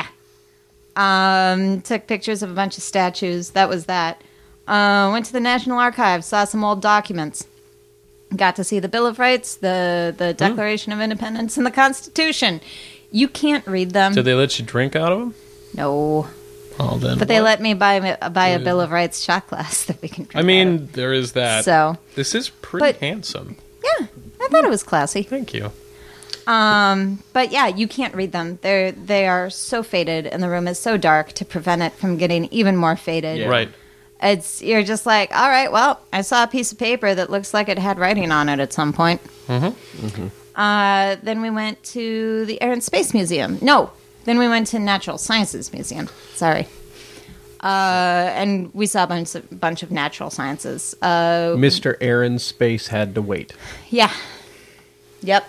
Um, took pictures of a bunch of statues. That was that. Uh, went to the National Archives, saw some old documents. Got to see the Bill of Rights, the the Declaration of Independence, and the Constitution. You can't read them. Did they let you drink out of them? No, Oh, then. but they what? let me buy me- buy a Bill of Rights shot glass that we can drink. I out mean, there is of. that. so This is pretty But- handsome. yeah, I thought it was classy. Thank you. Um, but yeah, you can't read them. They're they are so faded, and the room is so dark to prevent it from getting even more faded. Yeah. Right. It's you're just like, all right, well, I saw a piece of paper that looks like it had writing on it at some point. Mm-hmm. Uh, then we went to the Air and Space Museum. No, then we went to Natural Sciences Museum. Sorry. Uh, and we saw a bunch of, bunch of natural sciences. Uh, Mister Aaron Space had to wait. yeah. Yep.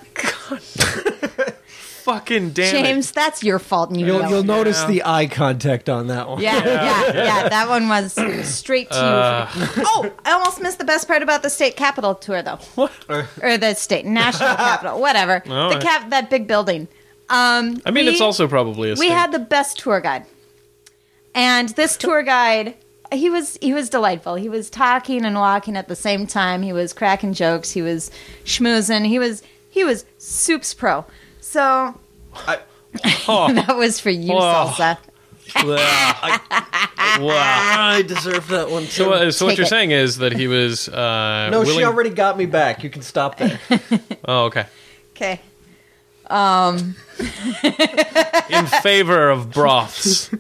Fucking damn it. James, that's your fault. And you You'll, know you'll it. notice Yeah. the eye contact on that one. Yeah, yeah, yeah. That one was straight to you. Oh, I almost missed the best part about the state capitol tour, though. What? Or the state national capitol, whatever. Oh, the cap, that big building. Um, I mean, we- it's also probably a we state. had the best tour guide, and this tour guide, he was he was delightful. He was talking and walking at the same time. He was cracking jokes. He was schmoozing. He was he was soups pro. So Oh. that was for you, Oh. Salsa. wow. I deserve that one too. So, uh, so what Take you're it. saying is that he was uh, no, willing... she already got me back. You can stop there. Oh, okay. Okay. Um. In favor of broths.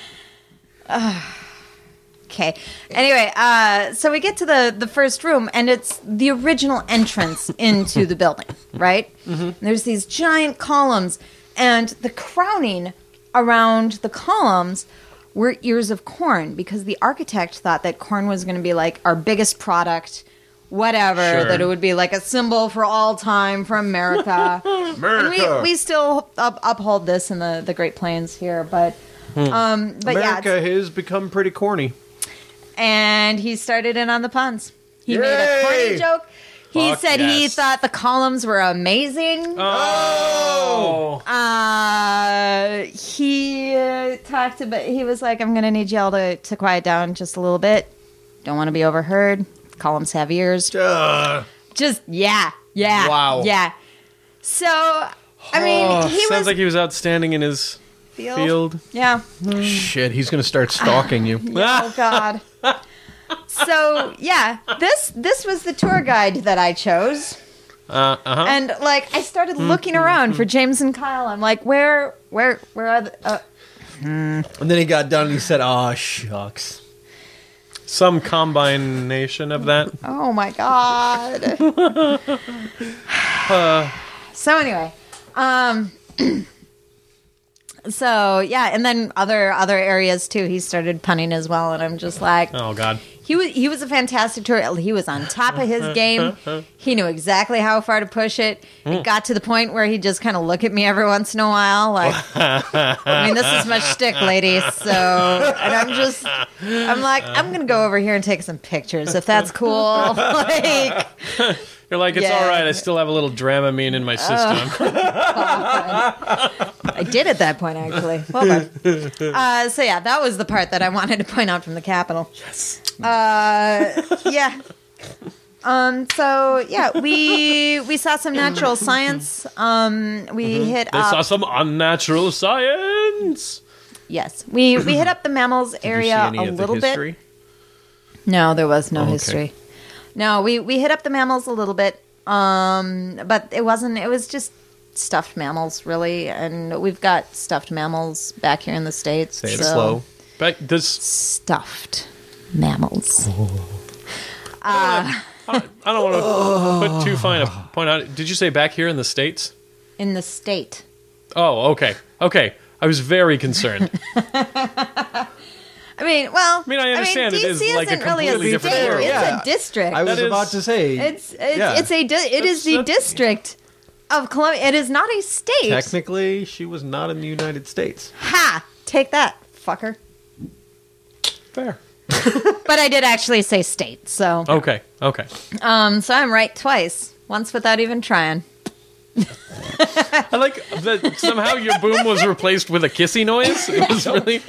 Okay. Anyway, uh, so we get to the, the first room, and it's the original entrance into the building, right? Mm-hmm. There's these giant columns, and the crowning around the columns were ears of corn because the architect thought that corn was going to be like our biggest product, whatever, Sure. that it would be like a symbol for all time for America. And we, we still up, uphold this in the, the Great Plains here, but. Um, but yeah, America it's- has become pretty corny. and he started in on the puns. He made a Yay! corny joke. He Fuck said he yes. thought the columns were amazing. Oh. Uh, he uh, talked about. He was like, "I'm gonna need y'all to to quiet down just a little bit. Don't want to be overheard. Columns have ears. Uh, Just yeah, yeah, Wow. yeah." So, I mean, Oh, he sounds was like he was out standing in his field. field. Yeah. shit, he's gonna start stalking you. Oh God. So yeah, this this was the tour guide that I chose. Uh huh. And like I started looking around for James and Kyle. I'm like, where, where, where are the? Uh, And then he got done and he said, "Oh shucks." Some combination of that. oh my god. So anyway, um, so yeah, and then other other areas too. He started punning as well, and I'm just like, Oh God. he was he was a fantastic tour. He was on top of his game. He knew exactly how far to push it. It got to the point where he just kind of look at me every once in a while, like, I mean, this is my shtick, lady. So, and I'm just, I'm like, I'm gonna go over here and take some pictures if that's cool. Like, You're like, it's Yeah. all right. I still have a little Dramamine in my system. I did at that point, actually. Well done. Uh, so yeah, that was the part that I wanted to point out from the Capitol. Yes. Uh, yeah. Um. So yeah, we we saw some natural science. Um. We hit they up. saw some unnatural science. Yes, we we hit up the mammals Did you area see any a of the little history? bit. No, there was no Oh, okay. history. No, we we hit up the mammals a little bit. Um. But it wasn't. It was just stuffed mammals, really, and we've got stuffed mammals back here in the States. Say it so- slow. But this, Stuffed mammals. I don't want to put too fine a point on it. Did you say back here in the States? In the state. Oh, okay. Okay. I was very concerned. I mean, well, I mean, I understand it D C is like a isn't really a completely different state. world. It's Yeah. a district. I was That is- about to say. it's it's, yeah. it's a di- it is the That's- district of Columbia. It is not a state. Technically, she was not in the United States. Ha! Take that, fucker. Fair. But I did actually say state. So Okay. Okay. um, so I'm right twice. Once without even trying. I like that somehow your boom was replaced with a kissy noise. It was really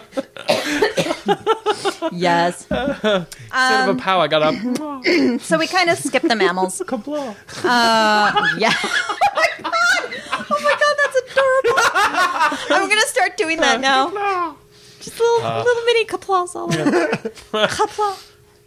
Yes. instead Um, of a pow. I got up. So we kind of skipped the mammals. Kabla. Yeah. Oh my god! Oh my god, that's adorable. I'm gonna start doing that now. Just little little mini kaplaws all over. Kapla.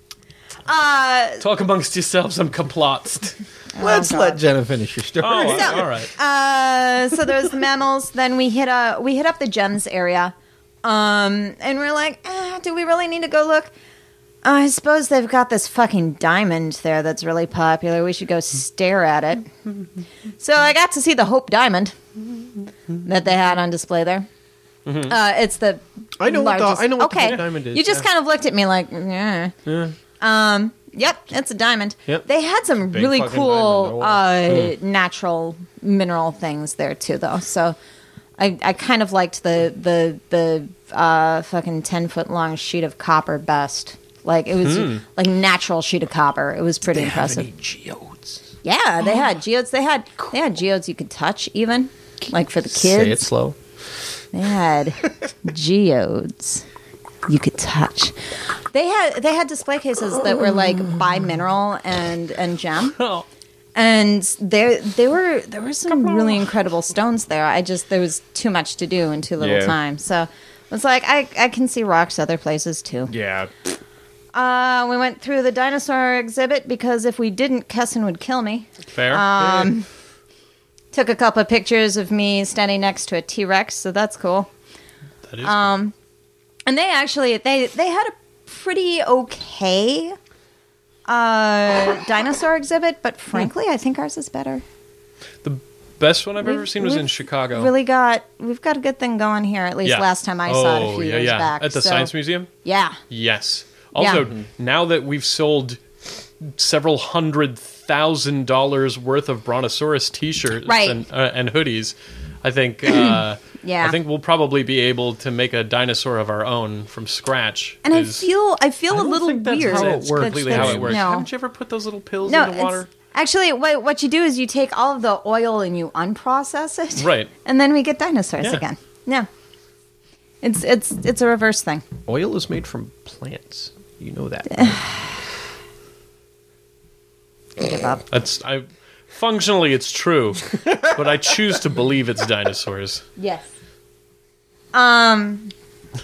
Uh, Talk amongst yourselves. I'm complotsed. Let's God. let Jenna finish your story. Oh, So- all right. uh, so there's the mammals. Then we hit uh we hit up the gems area, um, and we're like, eh, do we really need to go look? I suppose they've got this fucking diamond there that's really popular. We should go stare at it. So I got to see the Hope Diamond that they had on display there. Uh, it's the I know what the- largest. I know what the okay. Hope Diamond is, You just yeah. kind of looked at me like, yeah. Um. Yep, it's a diamond. Yep. They had some Big really fucking cool diamond. uh, natural mineral things there too, though. So I, I kind of liked the the the uh, fucking ten foot long sheet of copper best. Like it was like natural sheet of copper. It was pretty They have impressive. any geodes? Yeah, they had geodes. They had they had geodes you could touch even, like for the kids. Say it slow. They had geodes you could touch. They had they had display cases that were like by mineral and and gem. Oh. And there they were there were some really incredible stones there. I just there was too much to do in too little Yeah. time. So it's like I I can see rocks other places too. Yeah. Uh, we went through the dinosaur exhibit because if we didn't, Kessin would kill me. Fair. Um, took a couple of pictures of me standing next to a T-Rex, so that's cool. that is Um, and they actually they they had a pretty okay uh, dinosaur exhibit, but frankly, I think ours is better. the best one I've ever We've- seen was in we've Chicago. Really got we've got a good thing going here. At least Yeah. last time I saw it a Oh, few yeah, years yeah. back At the So, Science Museum. Yeah, Yes. Yeah. Also, now that we've sold several hundred thousand dollars worth of Brontosaurus T-shirts Right. and, uh, and hoodies, I think uh, Yeah. I think we'll probably be able to make a dinosaur of our own from scratch. and I Is- feel I feel I a don't little think that's weird. how it that's works. completely That's- how it works. no. Haven't you ever put those little pills No, in the water? it's Actually, what what you do is you take all of the oil and you unprocess it, Right. And then we get dinosaurs Yeah. again. Yeah, it's it's it's a reverse thing. Oil is made from plants. You know that. right? I give up. That's I. Functionally, it's true, but I choose to believe it's dinosaurs. Yes. Um.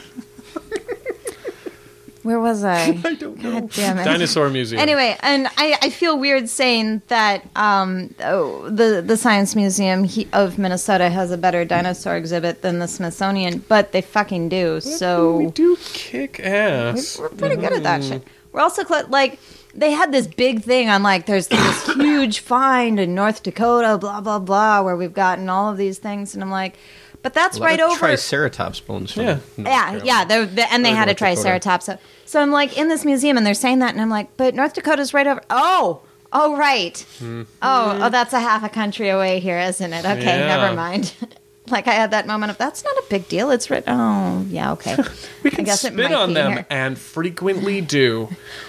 Where was I? I don't know. God damn it. Dinosaur Museum. Anyway, and I, I feel weird saying that um, oh, the the Science Museum he, of Minnesota has a better dinosaur exhibit than the Smithsonian, but they fucking do. we So do kick ass. we're pretty good at that shit. We're also cl- like they had this big thing on like there's this huge find in North Dakota, blah blah blah, where we've gotten all of these things, and I'm like, but that's A lot right of over. Triceratops bones. From Yeah. North Yeah, Carolina. yeah, they're, they and they Or had a North Dakota. Triceratops. So, so I'm like in this museum, and they're saying that, and I'm like, but North Dakota's right over. Oh, oh, right. Hmm. Oh, oh, that's a half a country away here, isn't it? Okay, Yeah. never mind. Like I had that moment of that's not a big deal. It's written. Oh, yeah, okay. We can I guess it spit might on be them here. and frequently do.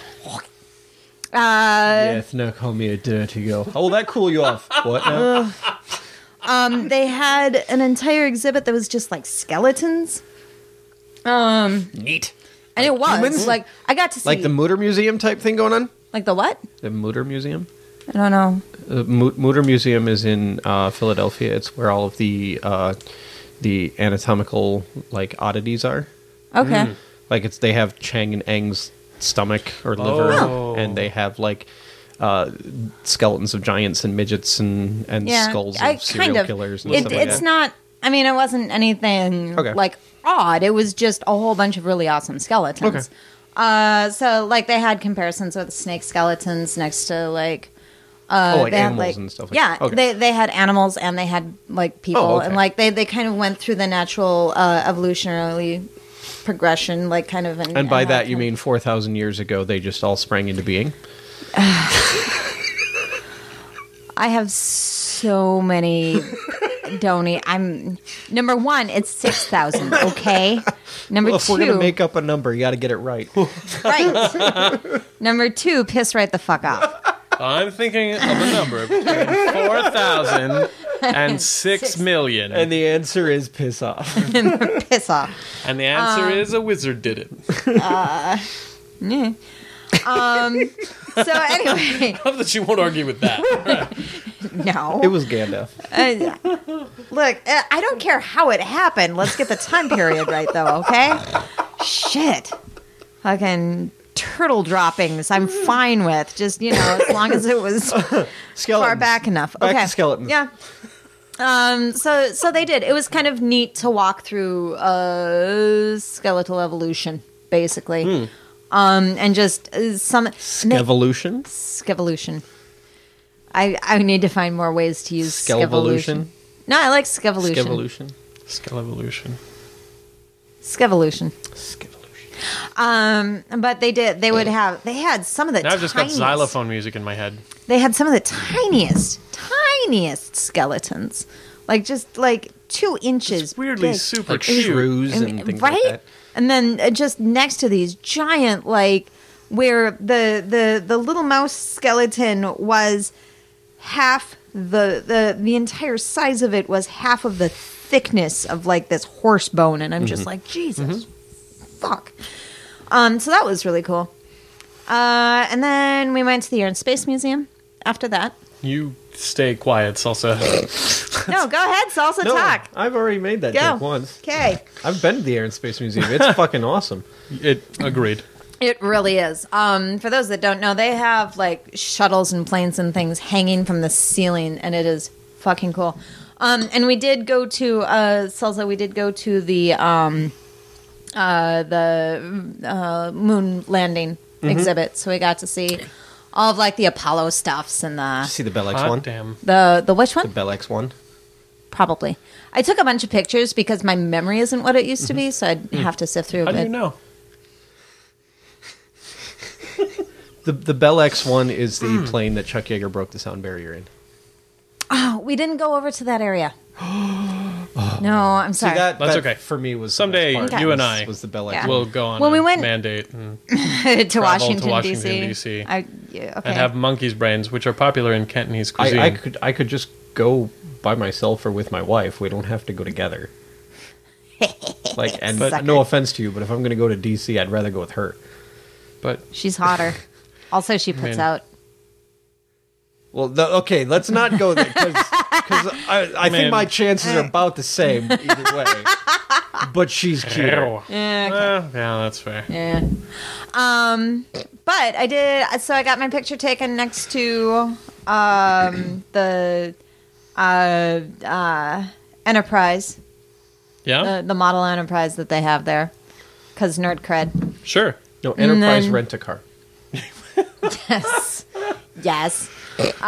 Uh, Yes, now call me a dirty girl. How will that cool you off? What now? um, they had an entire exhibit that was just like skeletons. Um, Neat. and it was humans? like I got to see Like the Mutter Museum type thing going on? like the what? The Mutter Museum? I don't know. The Mu- Mutter Museum is in uh, Philadelphia. It's where all of the uh, the anatomical like oddities are. Okay. Like it's they have Chang and Eng's stomach or liver, Oh. and they have like uh, skeletons of giants and midgets and, and Yeah, skulls of I serial kind of. killers and It, stuff like it's that. not. I mean, it wasn't anything Okay. like odd. It was just a whole bunch of really awesome skeletons. Okay. Uh, so like they had comparisons with snake skeletons next to like. Uh, Oh, like they had, animals like- and stuff like yeah, that. Okay. they they had animals and they had like people Oh, okay. and like they, they kind of went through the natural uh, evolutionary progression, like kind of. An, And by how that it you kind of- mean four thousand years ago they just all sprang into being? I have so many. Donny, I'm number one. It's six thousand. Okay. Number Well, if two, we're gonna make up a number, you got to get it right. right. Number two, piss right the fuck off. I'm thinking of a number between four thousand and six Six. million. And the answer is piss off. Piss off. And the answer Um, is a wizard did it. Yeah. Um. So anyway, Love that you won't argue with that. no. It was Gandalf. Uh, look, uh, I don't care how it happened. Let's get the time period right, though. Okay. Shit. Fucking turtle droppings. I'm fine with just you know as long as it was Skeletons. far back enough. Back Okay. to skeletons. Yeah. Um. So so they did. It was kind of neat to walk through uh skeletal evolution, basically. Hmm. Um. And just uh, some Evolution. skevolution. I I need to find more ways to use Skevolution. skevolution. No, I like skevolution. Skevolution. Skull evolution. Skevolution. Skevolution. Um, but they did. They would have. They had some of the. Now I've just got tiniest- xylophone music in my head. They had some of the tiniest, tiniest skeletons, like just like two inches. It's weirdly big. super Like cute. shrews I and mean, things right? like that. And then uh, just next to these giant, like where the the the little mouse skeleton was half the the the entire size of it was half of the thickness of like this horse bone, and I'm Mm-hmm. just like Jesus, fuck. Um, so that was really cool. Uh, and then we went to the Air and Space Museum. After that, You stay quiet, Salsa. no, go ahead, salsa No, talk. I've already made that Go. joke once. Okay. I've been to the Air and Space Museum. It's fucking awesome. It agreed. It really is. Um, for those that don't know, they have like shuttles and planes and things hanging from the ceiling, and it is fucking cool. Um, and we did go to uh, Salsa. We did go to the um, uh, the uh, moon landing exhibit, so we got to see all of like the Apollo stuffs and Did you the see the Bell X Hot one? damn. the the which The one? Bell X one. Probably. I took a bunch of pictures because my memory isn't what it used to be, so I'd have to sift through a How do bit. you know? The the Bell X one is the Hmm. plane that Chuck Yeager broke the sound barrier in. Oh, we didn't go over to that area. No, I'm See sorry. that? That's that okay. for me was the Someday best part you and was- I was the Bell X. Yeah. one. We'll go on Well, a we went- mandate. And to Travel to Washington, Washington, D C. D C. I, yeah, okay. and have monkey's brains, which are popular in Cantonese cuisine. I, I could I could just go by myself or with my wife. We don't have to go together. Like, and Sucker. no offense to you, but if I'm going to go to D C, I'd rather go with her. But She's hotter. Also, she puts mean- out. Well, the, okay, let's not go there because I, I Man. think my chances are about the same either way. But she's cute. Ew. Yeah, okay. Well, yeah, that's fair. Yeah. Um, but I did. So I got my picture taken next to um the uh uh Enterprise, Yeah, the the model Enterprise that they have there, because nerd cred. sure. No, Enterprise then- rent a car. Yes. Yes. Uh, but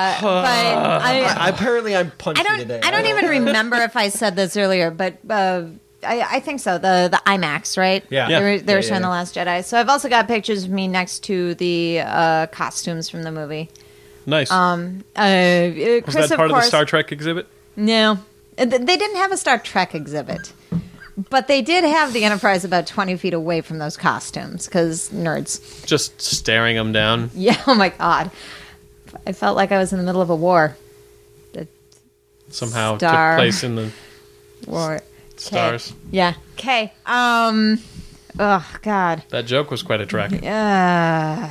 I. I, apparently, I'm punchy I don't. today. I don't even remember if I said this earlier, but uh, I, I think so. The the IMAX, right? Yeah. They were, they were Yeah, showing yeah. The Last Jedi. So I've also got pictures of me next to the uh, costumes from the movie. Nice. Um, uh, Chris, Was that of part of course, the Star Trek exhibit? No, Uh, th- they didn't have a Star Trek exhibit, but they did have the Enterprise about twenty feet away from those costumes because nerds. Just staring them down. Yeah. Oh my god. I felt like I was in the middle of a war. The Somehow Star. took place in the war. K. stars. Yeah. Okay. Um. Oh God. That joke was quite attractive. Uh,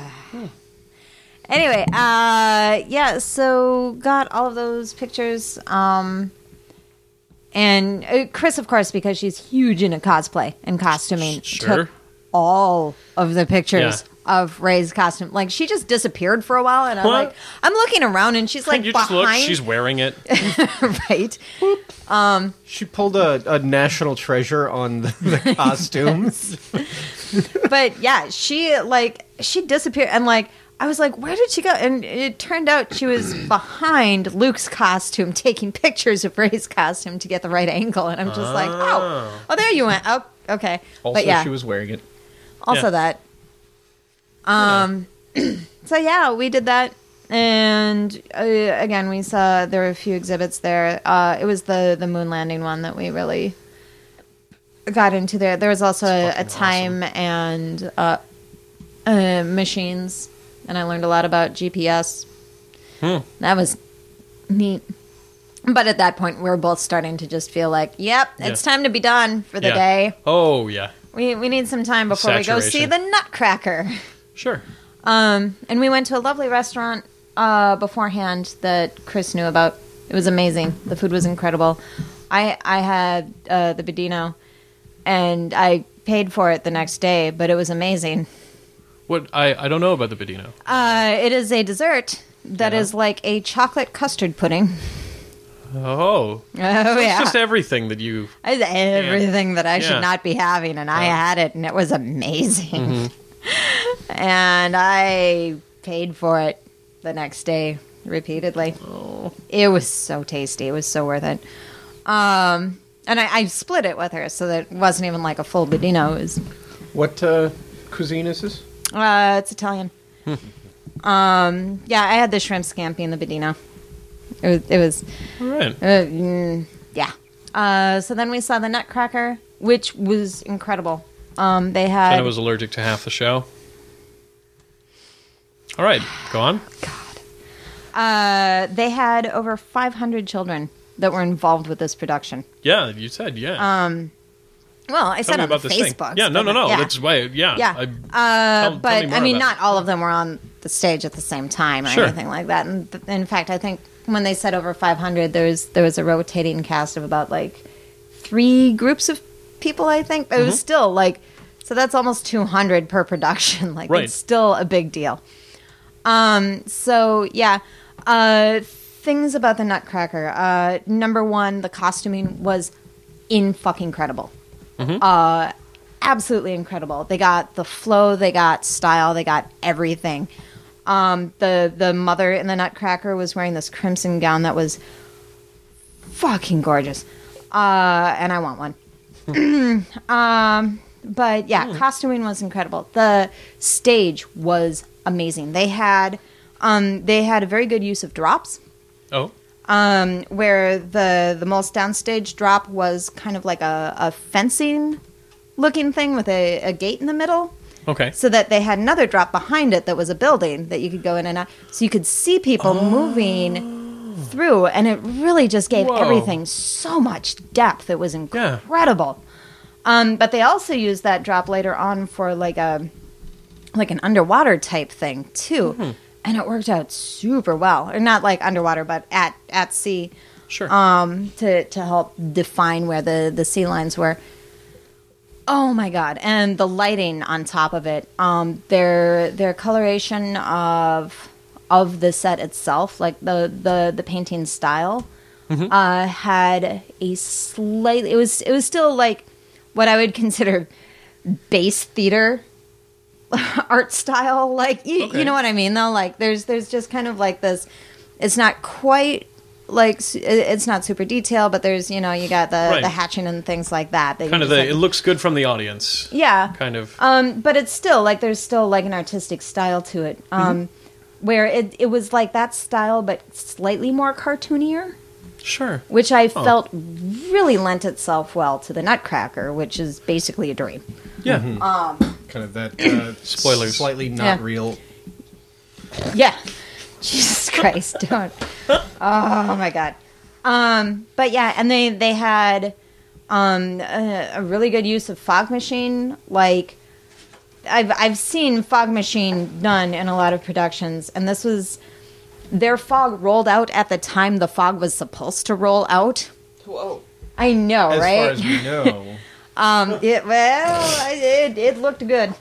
anyway, uh, yeah, so got all of those pictures. Um, and uh, Chris, of course, because she's huge into cosplay and costuming, Sure. took all of the pictures Yeah. of Rey's costume. Like, she just disappeared for a while, and I'm What? like, I'm looking around, and she's like you just look, behind, she's wearing it. right? She pulled a, a national treasure on the, the costumes. But yeah, she like she disappeared, and like I was like, where did she go? And it turned out she was behind Luke's costume, taking pictures of Rey's costume to get the right angle. And I'm just like, oh, oh, there you went. Oh, okay. Also, but yeah, she was wearing it. also Yeah. that. Um. So yeah, we did that, and uh, again, we saw there were a few exhibits there. Uh, it was the the moon landing one that we really got into there. There was also a, a fucking time and uh, uh, machines, and I learned a lot about G P S. Hmm. That was neat. But at that point, we were both starting to just feel like, yep, it's Yeah. time to be done for the Yeah. day. Oh, yeah. We we need some time before we go see Saturation. the Nutcracker. Sure. Um, and we went to a lovely restaurant uh, beforehand that Chris knew about. It was amazing. The food was incredible. I I had uh, the Bedino, and I paid for it the next day, but it was amazing. What I, I don't know about the Bedino. Uh, it is a dessert that Yeah. is like a chocolate custard pudding. Oh. Oh It's yeah, just everything that you. it's everything that I Yeah. should not be having, and I Yeah. had it, and it was amazing. Mm-hmm. And I paid for it the next day repeatedly. Oh. It was so tasty. It was so worth it. Um, and I, I split it with her, so that it wasn't even like a full Bedino. It was, What uh, cuisine is this? uh, it's Italian. um, yeah, I had the shrimp scampi and the Bedino. It was, it was All right. uh, mm, yeah. Uh, so then we saw the Nutcracker, which was incredible. Um, they had Jenna was allergic to half the show. All right, go on. uh, they had over five hundred children that were involved with this production. Yeah, you said yeah. Um, well, I Tell said me on the about this thing. Facebook. Yeah, no, no, no. Yeah. That's why. Yeah. Yeah. I, Uh, tell- tell but me more I mean, about not all of them were on the stage at the same time or Sure. anything like that. And th- in fact, I think when they said over five hundred, there was there was a rotating cast of about like three groups of people. I think, but it Mm-hmm. was still like so that's almost two hundred per production. Like Right. it's still a big deal. Um. So yeah. Uh. Things about the Nutcracker. Uh. Number one, the costuming was in fucking incredible. Uh, absolutely incredible. They got the flow, they got style, they got everything. Um, the the mother in the Nutcracker was wearing this crimson gown that was fucking gorgeous, uh, and I want one. um, but yeah, costuming was incredible. The stage was amazing. They had um, they had a very good use of drops. oh, Um, where the the most downstage drop was kind of like a, a fencing looking thing with a, a gate in the middle. Okay. So that they had another drop behind it that was a building that you could go in and out. So you could see people Oh. moving through, and it really just gave Whoa. everything so much depth. It was Yeah. incredible. Um, but they also used that drop later on for like a like an underwater type thing too, Mm-hmm. and it worked out super well. Or not like underwater, but at at sea Sure. um, to to help define where the the sea lines were. Oh my god! And the lighting on top of it, um, their their coloration of of the set itself, like the the the painting style, uh, had a slightly. It was it was still like what I would consider base theater art style. Like you, Okay. you know what I mean, though. Like there's there's just kind of like this. It's not quite like su- it- it's not super detailed, but there's you know you got the Right. the hatching and things like that. that you kind of just the. have It to- looks good from the audience. yeah. Kind of. Um, but it's still like there's still like an artistic style to it. Um, where it it was like that style, but slightly more cartoonier, Sure. which I felt really lent itself well to the Nutcracker, which is basically a dream. Yeah. Kind of that uh, Spoilers. slightly not Yeah. real. Yeah. Jesus Christ, don't. Oh my god. Um, but yeah, and they they had um, a, a really good use of fog machine. Like I've I've seen fog machine done in a lot of productions, and this was their fog rolled out at the time the fog was supposed to roll out. Whoa. I know, As right? far as we know. Um, it, well, it, it looked good.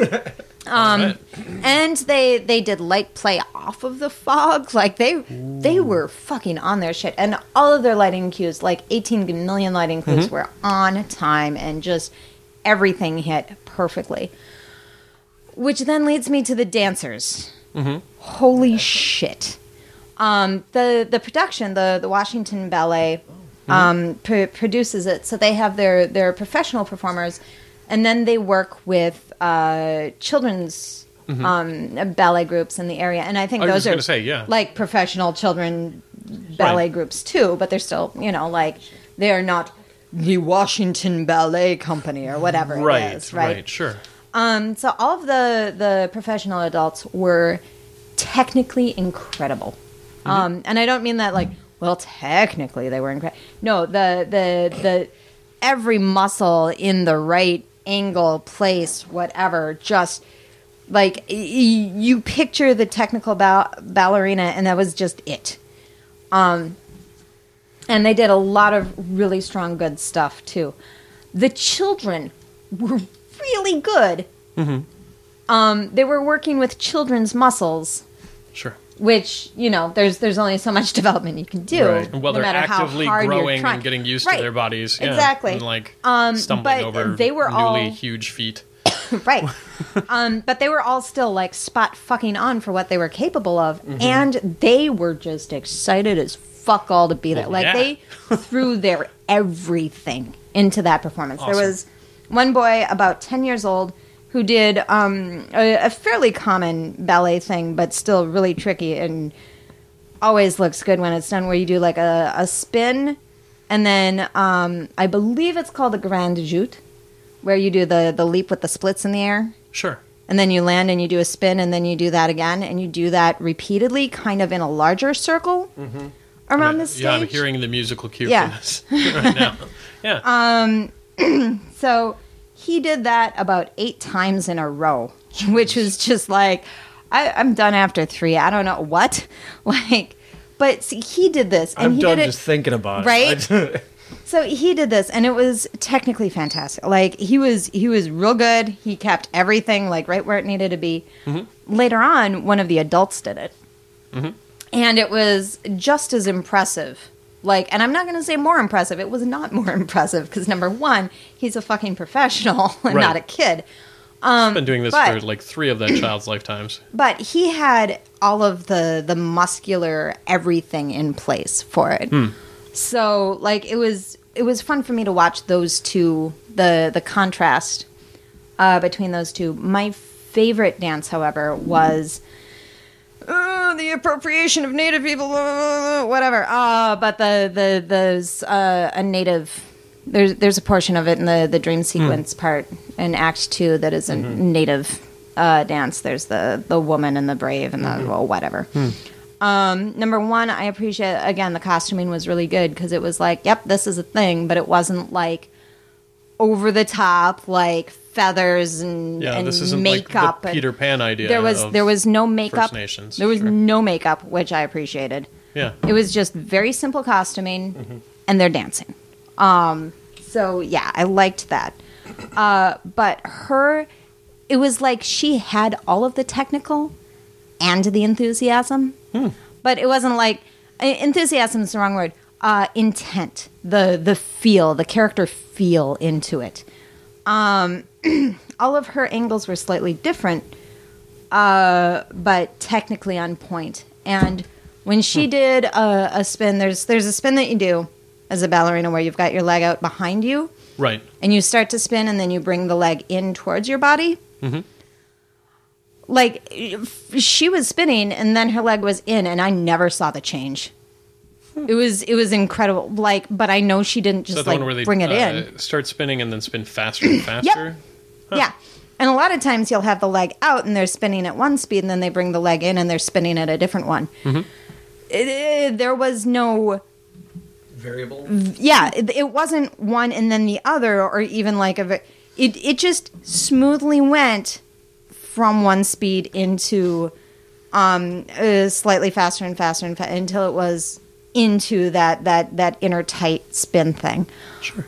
Um, Alright. and they they did light play off of the fog. Like they they were fucking on their shit, and all of their lighting cues, like eighteen million lighting cues, were on time, and just everything hit perfectly. Which then leads me to the dancers. Holy shit! Um, the the production, the the Washington Ballet, um, pr- produces it, so they have their their professional performers, and then they work with uh, children's um, ballet groups in the area. And I think I was those just are gonna say, yeah. like professional children ballet Right. groups too, but they're still you know like they are not the Washington Ballet Company or whatever Right. it is, right. right? Sure. Um, so all of the the professional adults were technically incredible, um, and I don't mean that like, well, technically they were incredible. No, the the the every muscle in the right angle, place, whatever, just like y- y- you picture the technical ba- ballerina, and that was just it. Um, and they did a lot of really strong, good stuff too. The children were really good. Um, they were working with children's muscles, Sure. which you know, there's there's only so much development you can do. Right. And while no they're matter how actively hard you're growing trying. and getting used Right. to their bodies, yeah, Exactly. and like Um, stumbling but over they were newly all- huge feet. Right. um, but they were all still like spot fucking on for what they were capable of, Mm-hmm. and they were just excited as fuck all to be there. Well, Like yeah. they threw their everything into that performance. Awesome. There was one boy about ten years old who did um, a, a fairly common ballet thing, but still really tricky and always looks good when it's done. Where you do like a, a spin, and then um, I believe it's called a grand joute, where you do the, the leap with the splits in the air, Sure. and then you land and you do a spin, and then you do that again, and you do that repeatedly, kind of in a larger circle around the stage. Yeah, I'm hearing the musical cue Yeah. for this right now. Yeah. So he did that about eight times in a row, which was just like, I, I'm done after three. I don't know what, like, but see, he did this, and I'm he done did it just thinking about right? it. So he did this, and it was technically fantastic. Like he was, he was real good. He kept everything like right where it needed to be. Later on, one of the adults did it, and it was just as impressive. Like, and I'm not going to say more impressive. It was not more impressive because number one, he's a fucking professional and Right. not a kid. I've been doing this but- for like three of that child's lifetimes. But he had all of the the muscular everything in place for it. So like it was it was fun for me to watch those two, the the contrast uh, between those two. My favorite dance, however, was uh, the appropriation of Native people, uh, whatever. Uh, but the the there's uh, a native. There's there's a portion of it in the the dream sequence part in Act Two that is a native uh, dance. There's the the woman and the brave and the Mm-hmm. well, whatever. Hmm. Um, number one, I appreciate again the costuming was really good because it was like, yep, this is a thing, but it wasn't like over the top, like feathers and, Yeah, and this isn't makeup. like the and Peter Pan idea. there was of there was no makeup. First Nations. There was Sure. no makeup, which I appreciated. Yeah. It was just very simple costuming, Mm-hmm. and they're dancing. Um, so yeah, I liked that. Uh, but her, it was like she had all of the technical and the enthusiasm, Hmm. but it wasn't like uh, enthusiasm is the wrong word. Uh, intent, the the feel, the character feel into it. Um, all of her angles were slightly different, uh, but technically on point. And when she did a, a spin, there's there's a spin that you do as a ballerina where you've got your leg out behind you, Right. and you start to spin, and then you bring the leg in towards your body. Mm-hmm. Like she was spinning, and then her leg was in, and I never saw the change. It was it was incredible. Like, but I know she didn't Is just that the like one where they bring it uh, in. start spinning and then spin faster and faster? Yeah. And a lot of times you'll have the leg out and they're spinning at one speed, and then they bring the leg in and they're spinning at a different one. Mm-hmm. It, it- there was no, Variable. yeah, it, it wasn't one and then the other, or even like a, ve- it, it just smoothly went from one speed into um, uh, slightly faster and faster and fa- until it was into that, that, that inner tight spin thing. Sure.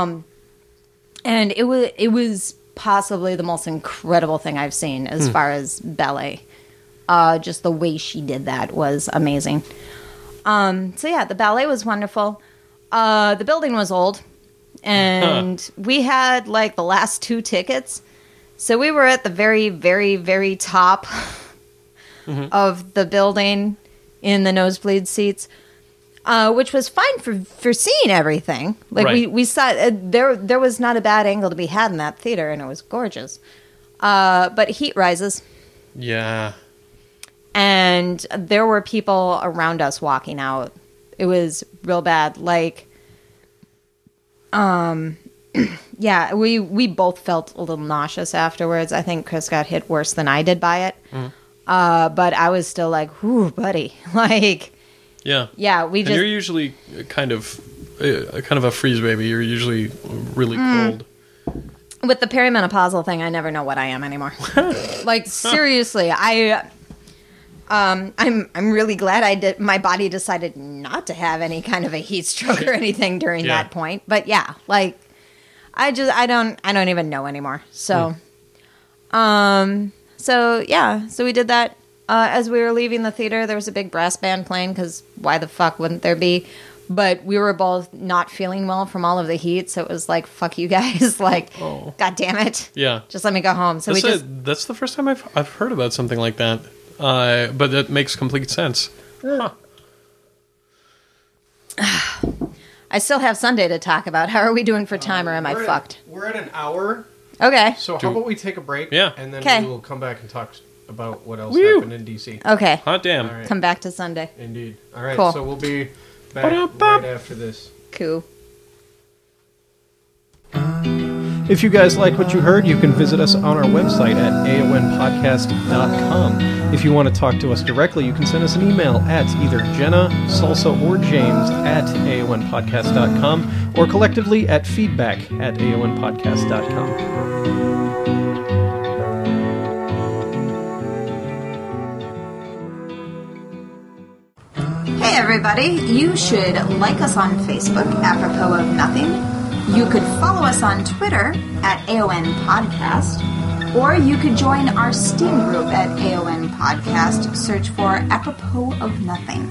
And it was it was possibly the most incredible thing I've seen as Hmm. far as ballet. Uh, just the way she did that was amazing. Um, so yeah, the ballet was wonderful. Uh, the building was old, and we had like the last two tickets, so we were at the very, very, very top Mm-hmm. of the building in the nosebleed seats. Uh, which was fine for, for seeing everything. Like we, Right. we saw uh, there there was not a bad angle to be had in that theater, and it was gorgeous. Uh, but heat rises, Yeah. and there were people around us walking out. It was real bad. Like, um, yeah, we we both felt a little nauseous afterwards. I think Chris got hit worse than I did by it. Mm. Uh, but I was still like, "Whew, buddy!" Like. Yeah. Yeah, we And just you're usually kind of uh, kind of a freeze baby. You're usually really Mm. cold. with the perimenopausal thing, I never know what I am anymore. Like seriously, I um I'm I'm really glad I did my body decided not to have any kind of a heat stroke or anything during Yeah. that point. But yeah, like I just I don't I don't even know anymore. So um so yeah, so we did that. Uh, as we were leaving the theater, there was a big brass band playing because why the fuck wouldn't there be? But we were both not feeling well from all of the heat, so it was like, fuck you guys. Like, Oh. God damn it. Yeah. Just let me go home. So That's, we a- just, that's the first time I've I've heard about something like that. Uh, but that makes complete sense. Huh. I still have Sunday to talk about. How are we doing for time, or am I We're at- fucked? We're at an hour, Okay. so Do- how about we take a break? Yeah. And then 'Kay. we will come back and talk about what else Woo. happened in D C. Okay. Hot damn. All right. Come back to Sunday. Indeed. All right. Cool. So we'll be back Ba-da-bop. right after this. Cool. If you guys like what you heard, you can visit us on our website at A O N podcast dot com. If you want to talk to us directly, you can send us an email at either Jenna, Salsa, or James at A O N podcast dot com, or collectively at feedback at A O N podcast dot com. Hey, everybody. You should like us on Facebook, apropos of nothing. You could follow us on Twitter at A O N Podcast. Or you could join our Steam group at A O N Podcast. Search for apropos of nothing.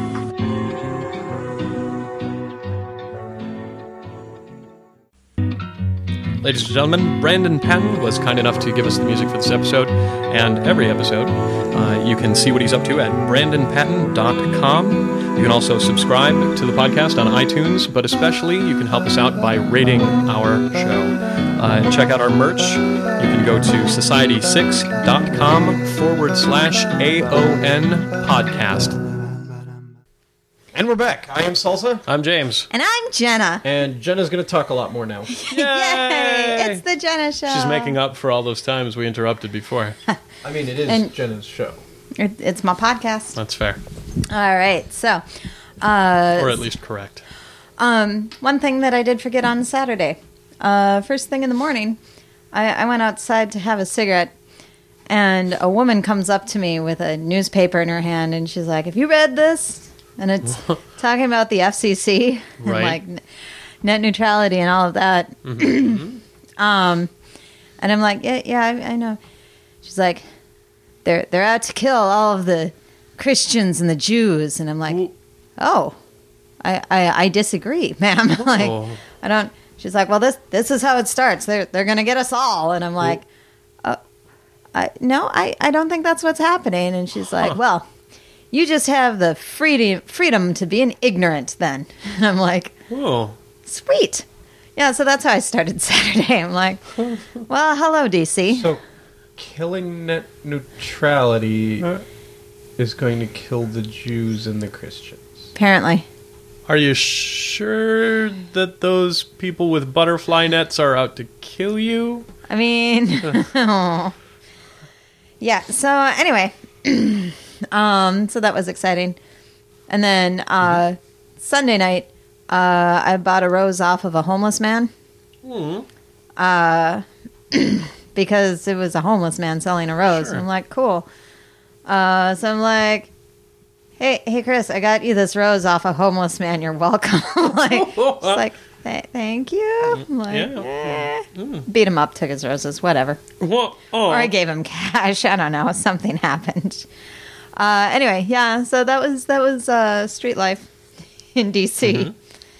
Ladies and gentlemen, Brandon Patton was kind enough to give us the music for this episode and every episode. Uh, you can see what he's up to at brandon patton dot com. You can also subscribe to the podcast on iTunes, but especially you can help us out by rating our show. Uh, and check out our merch. You can go to society six dot com forward slash A O N podcast. And we're back. I am Salsa. I'm James. And I'm Jenna. And Jenna's going to talk a lot more now. Yay! It's the Jenna Show. She's making up for all those times we interrupted before. I mean, it is And- Jenna's show. It- It's my podcast. That's fair. All right. So, uh, Or at least correct. um, one thing that I did forget on Saturday. Uh, first thing in the morning, I, I went outside to have a cigarette, and a woman comes up to me with a newspaper in her hand, and she's like, "Have you read this?" And it's talking about the F C C and Right. like n- net neutrality and all of that. Mm-hmm. um, and I'm like, "Yeah, yeah, I, I know." She's like, "They're they're out to kill all of the Christians and the Jews," and I'm like, Ooh. "Oh, I, I, I disagree, ma'am." like, Oh. I don't. She's like, "Well, this this is how it starts. They're they're gonna get us all," and I'm like, uh, I, "No, I, I don't think that's what's happening." And she's like, Huh. "Well, you just have the freedom freedom to be an ignorant, then." And I'm like, Oh. "Sweet, yeah." So that's how I started Saturday. I'm like, "Well, hello, D C." So, killing net neutrality is going to kill the Jews and the Christians. Apparently, Are you sure that those people with butterfly nets are out to kill you? I mean, yeah. So anyway, um, so that was exciting, and then uh, Sunday night, uh, I bought a rose off of a homeless man, Hmm. uh, because it was a homeless man selling a rose. Sure. I'm like, cool. Uh, so I'm like, hey, hey, Chris, I got you this rose off a homeless man. You're welcome. like, it's like, "Th- thank you. I'm like, Yeah. eh. Beat him up, took his roses, whatever. Whoa. Oh. Or I gave him cash. I don't know. Something happened. Uh, anyway, yeah. So that was that was uh, street life in D C.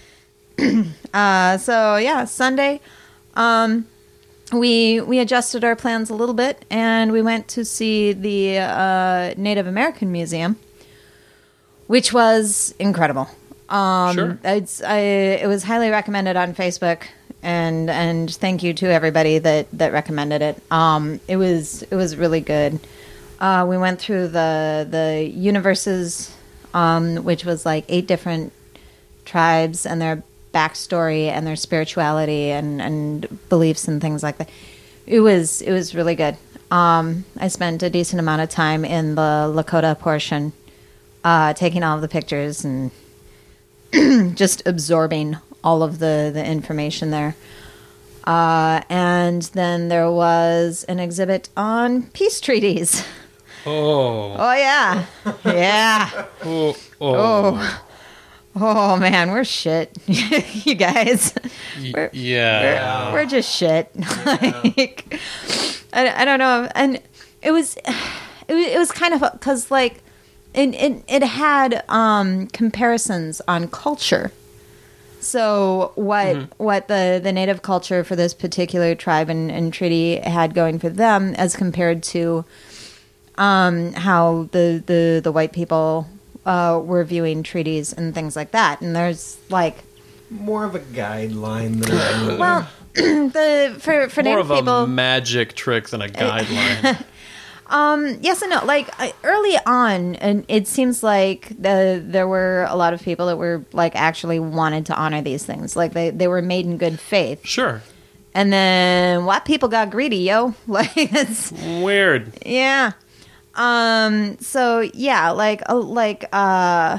uh, so yeah, Sunday, um, we we adjusted our plans a little bit, and we went to see the uh, Native American Museum, which was incredible. Um, Sure. It's I, it was highly recommended on Facebook, and and thank you to everybody that, that recommended it. Um, it was it was really good. Uh, we went through the the universes, um, which was like eight different tribes and their backstory and their spirituality and, and beliefs and things like that. It was it was really good. Um, I spent a decent amount of time in the Lakota portion, uh, taking all of the pictures and just absorbing all of the, the information there. Uh, and then there was an exhibit on peace treaties. Oh. Oh, yeah. Yeah. Oh. Oh. Oh. Oh, man, we're shit. You guys. We're, Yeah. we're, we're just shit. like, I, I don't know. And it was, it was, it was kind of, because, like, It, it it had um, comparisons on culture. So what Mm-hmm. what the, the native culture for this particular tribe and, and treaty had going for them as compared to um, how the, the, the white people uh, were viewing treaties and things like that. And there's like More of a guideline than a well the for for More native of people a magic trick than a guideline. Um, yes and no. Like I- early on, and it seems like the, there were a lot of people that were like actually wanted to honor these things. Like they, they were made in good faith. Sure. And then white people got greedy, yo. Like it's Weird. yeah. Um. So yeah, like uh, like uh.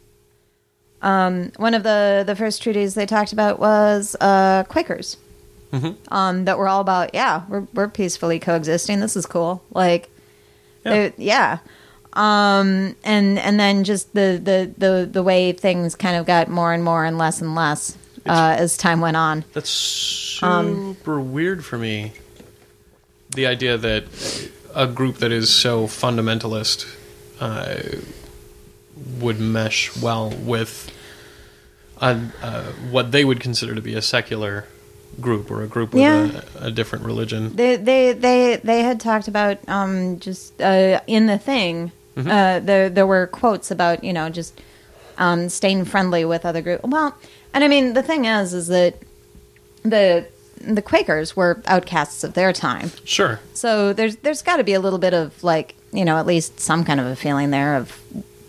Um. One of the the first treaties they talked about was uh Quakers. Mhm. Um. That were all about yeah we're we're peacefully coexisting. This is cool. Like. Yeah. Yeah. yeah. Um, and and then just the, the, the, the way things kind of got more and more and less and less uh, as time went on. That's super weird for me. The idea that a group that is so fundamentalist uh, would mesh well with a, uh, what they would consider to be a secular group or a group with Yeah. a, a different religion. They they they, they had talked about um, just uh, in the thing. Uh, there there were quotes about you know just um, staying friendly with other groups. Well, and I mean the thing is is that the the Quakers were outcasts of their time. Sure. So there's there's got to be a little bit of like you know at least some kind of a feeling there of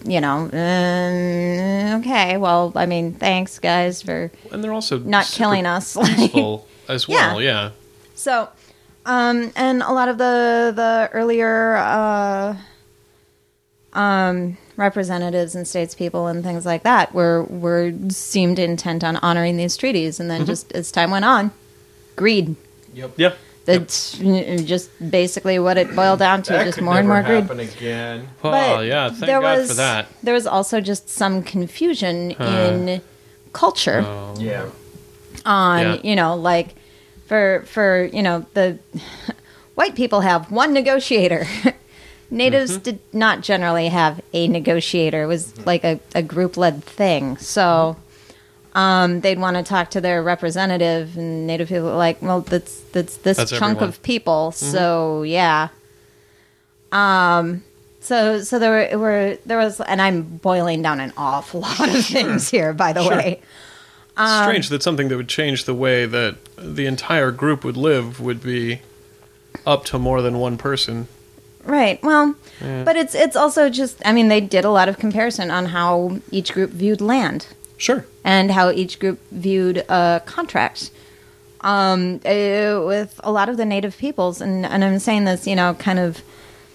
you know, um, okay, well, I mean, thanks, guys, for And they're also not super killing us. peaceful as well. Yeah. So, um, and a lot of the the earlier uh, um, representatives and statespeople and things like that were were seemed intent on honoring these treaties, and then Mm-hmm. just as time went on, greed. Yep. Yeah. That's just basically what it boiled down to, That just could more and never more greed. happen again. Oh But yeah. Thank there God was, for that. There was also just some confusion in culture Oh. Yeah. on, Yeah. you know, like for for you know the white people have one negotiator. Natives Mm-hmm. did not generally have a negotiator. It was like a, a group led thing. So um, they'd want to talk to their representative, and Native people were like, well, that's that's this That's chunk everyone. of people. So yeah. Um. So so there were, were there was, and I'm boiling down an awful lot of things here, by the way. Um, Strange that something that would change the way that the entire group would live would be up to more than one person. Right. Well, but it's it's also just, I mean, they did a lot of comparison on how each group viewed land Sure. and how each group viewed uh, contracts. Um, uh, with a lot of the native peoples, and, and I'm saying this, you know, kind of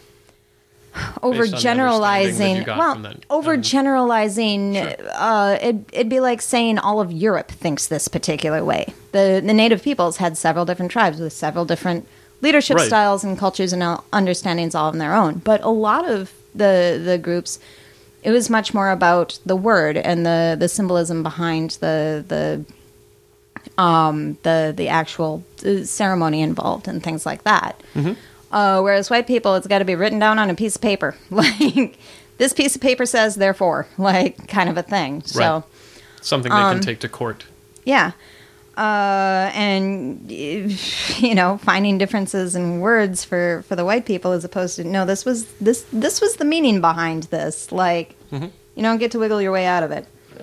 overgeneralizing. you got Well, from that. overgeneralizing. Sure. Uh, it, it'd be like saying all of Europe thinks this particular way. The the native peoples had several different tribes with several different leadership Right. styles and cultures and uh, understandings all on their own. But a lot of the the groups, it was much more about the word and the, the symbolism behind the the um the the actual uh, ceremony involved and things like that. Mm-hmm. Uh, whereas white people, it's got to be written down on a piece of paper, like this piece of paper says, therefore, like kind of a thing. So. Right. Something they Um, can take to court. Yeah. Uh, and, you know, finding differences in words for, for the white people as opposed to, no, this was this this was the meaning behind this. Like, you don't get to wiggle your way out of it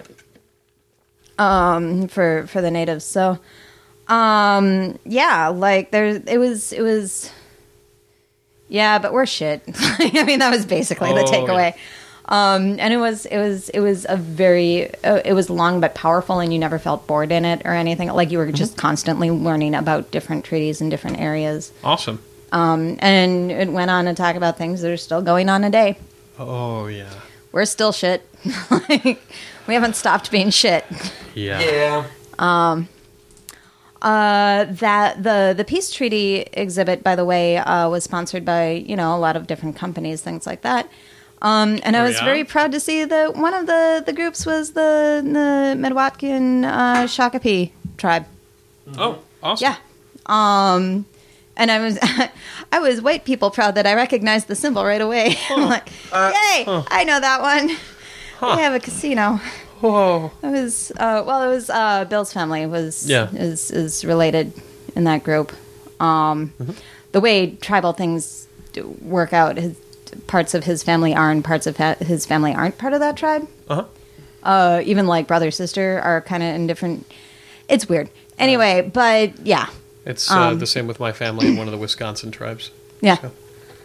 um, for for the natives. So, um, yeah, like, there, it was, it was, yeah, but we're shit. I mean, that was basically the Oh, takeaway. yeah. Um, and it was it was it was a very uh, it was long but powerful, and you never felt bored in it or anything. Like you were just constantly learning about different treaties in different areas. Awesome. Um, and it went on to talk about things that are still going on today. Oh yeah. We're still shit. Like, we haven't stopped being shit. Yeah. Yeah. Uh, that the the peace treaty exhibit, by the way, uh, was sponsored by you know a lot of different companies, things like that. Um, and I Oh, was yeah? very proud to see that one of the, the groups was the the Mdewakin uh, Shakopee tribe. Oh, awesome. Yeah. Um, and I was I was white people proud that I recognized the symbol right away. I'm like, yay! I know that one. Huh. They have a casino. Whoa. It was uh, well, it was uh, Bill's family was Yeah. is is related in that group. Um, Mm-hmm. The way tribal things do work out, his, parts of his family are and parts of ha- his family aren't part of that tribe. Uh huh. Uh, even like brother sister are kind of in different. It's weird. Anyway, but yeah, It's uh, Um, the same with my family and one of the Wisconsin tribes. yeah. So-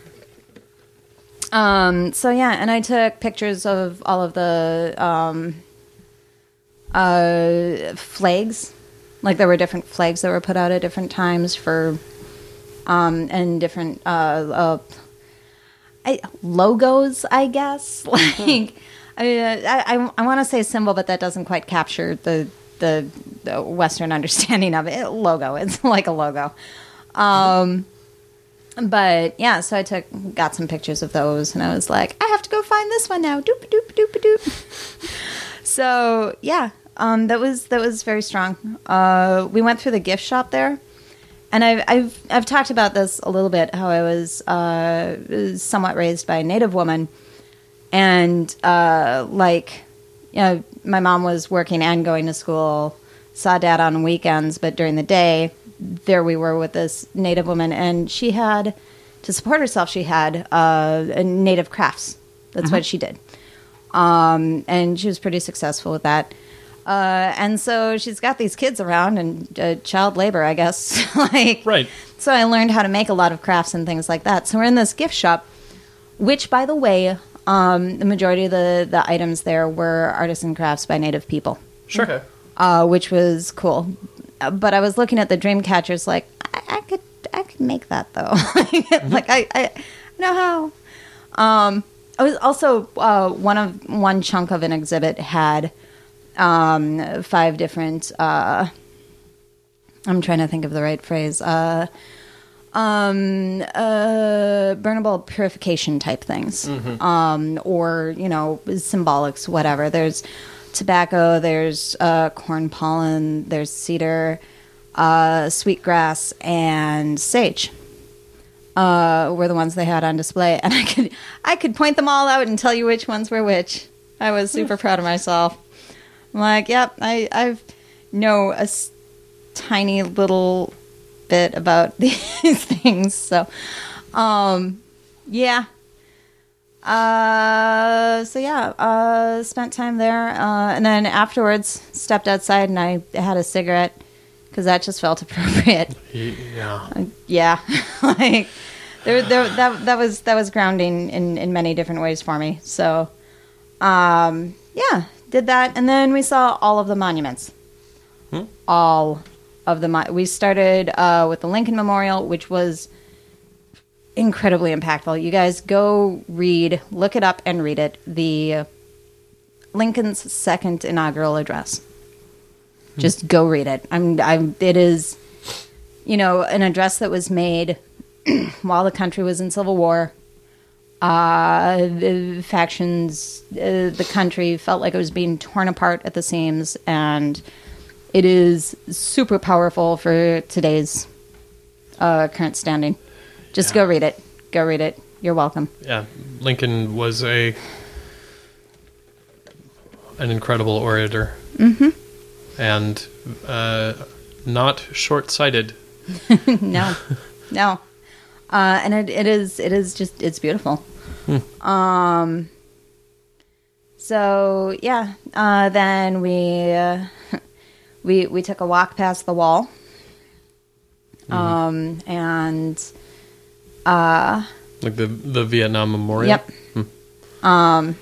Um, so yeah, and I took pictures of all of the um, uh, flags. Like there were different flags that were put out at different times for, um, and different uh, uh, I, logos, I guess. Like I, I, I want to say symbol, but that doesn't quite capture the the, the Western understanding of it. Logo. It's like a logo. Um. But yeah, so I took got some pictures of those, and I was like, I have to go find this one now. Doop doop doop doop. So yeah, um, that was that was very strong. Uh, we went through the gift shop there, and I've I've I've talked about this a little bit. How I was uh, somewhat raised by a Native woman, and uh, like, you know, my mom was working and going to school. Saw dad on weekends, but during the day, there we were with this Native woman, and she had, to support herself, she had uh, Native crafts. That's what she did. Um, and she was pretty successful with that. Uh, and so she's got these kids around, and uh, child labor, I guess. like, Right. So I learned how to make a lot of crafts and things like that. So we're in this gift shop, which, by the way, Um, the majority of the, the items there were artisan crafts by native people, Sure. Okay. uh, which was cool. Uh, But I was looking at the dream catchers like, I, I could I could make that though. Like I, I know how. Um, I was also uh, one of one chunk of an exhibit had um, five different. Uh, I'm trying to think of the right phrase. Uh, um, uh, burnable purification type things, um, or you know, symbolics, whatever. There's tobacco. There's uh, corn pollen. There's cedar, uh, sweetgrass, and sage. Uh, were the ones they had on display, and I could I could point them all out and tell you which ones were which. I was super proud of myself. I'm like, yep, I I've know a s- tiny little bit about these things. So, um, yeah. Uh, so yeah, uh, spent time there, uh, and then afterwards stepped outside and I had a cigarette because that just felt appropriate. Yeah. Yeah, like there, there, that that was that was grounding in, in many different ways for me. So, um, yeah, did that, and then we saw all of the monuments. Hmm? All of the mon- we started uh, with the Lincoln Memorial, which was incredibly impactful. You guys go read, look it up, and read it. The Lincoln's second inaugural address. Just go read it. I'm. I'm. It is, you know, an address that was made while the country was in civil war. Uh, the factions, uh, the country felt like it was being torn apart at the seams, and it is super powerful for today's uh, current standing. Just Yeah. go read it. Go read it. You're welcome. Yeah. Lincoln was a an incredible orator. Mm-hmm. And uh, not short-sighted. No, no, uh, and it, it is it is just it's beautiful. Um. So yeah, uh, then we uh, we we took a walk past the wall, um, and uh, Like the the Vietnam Memorial. yep, um,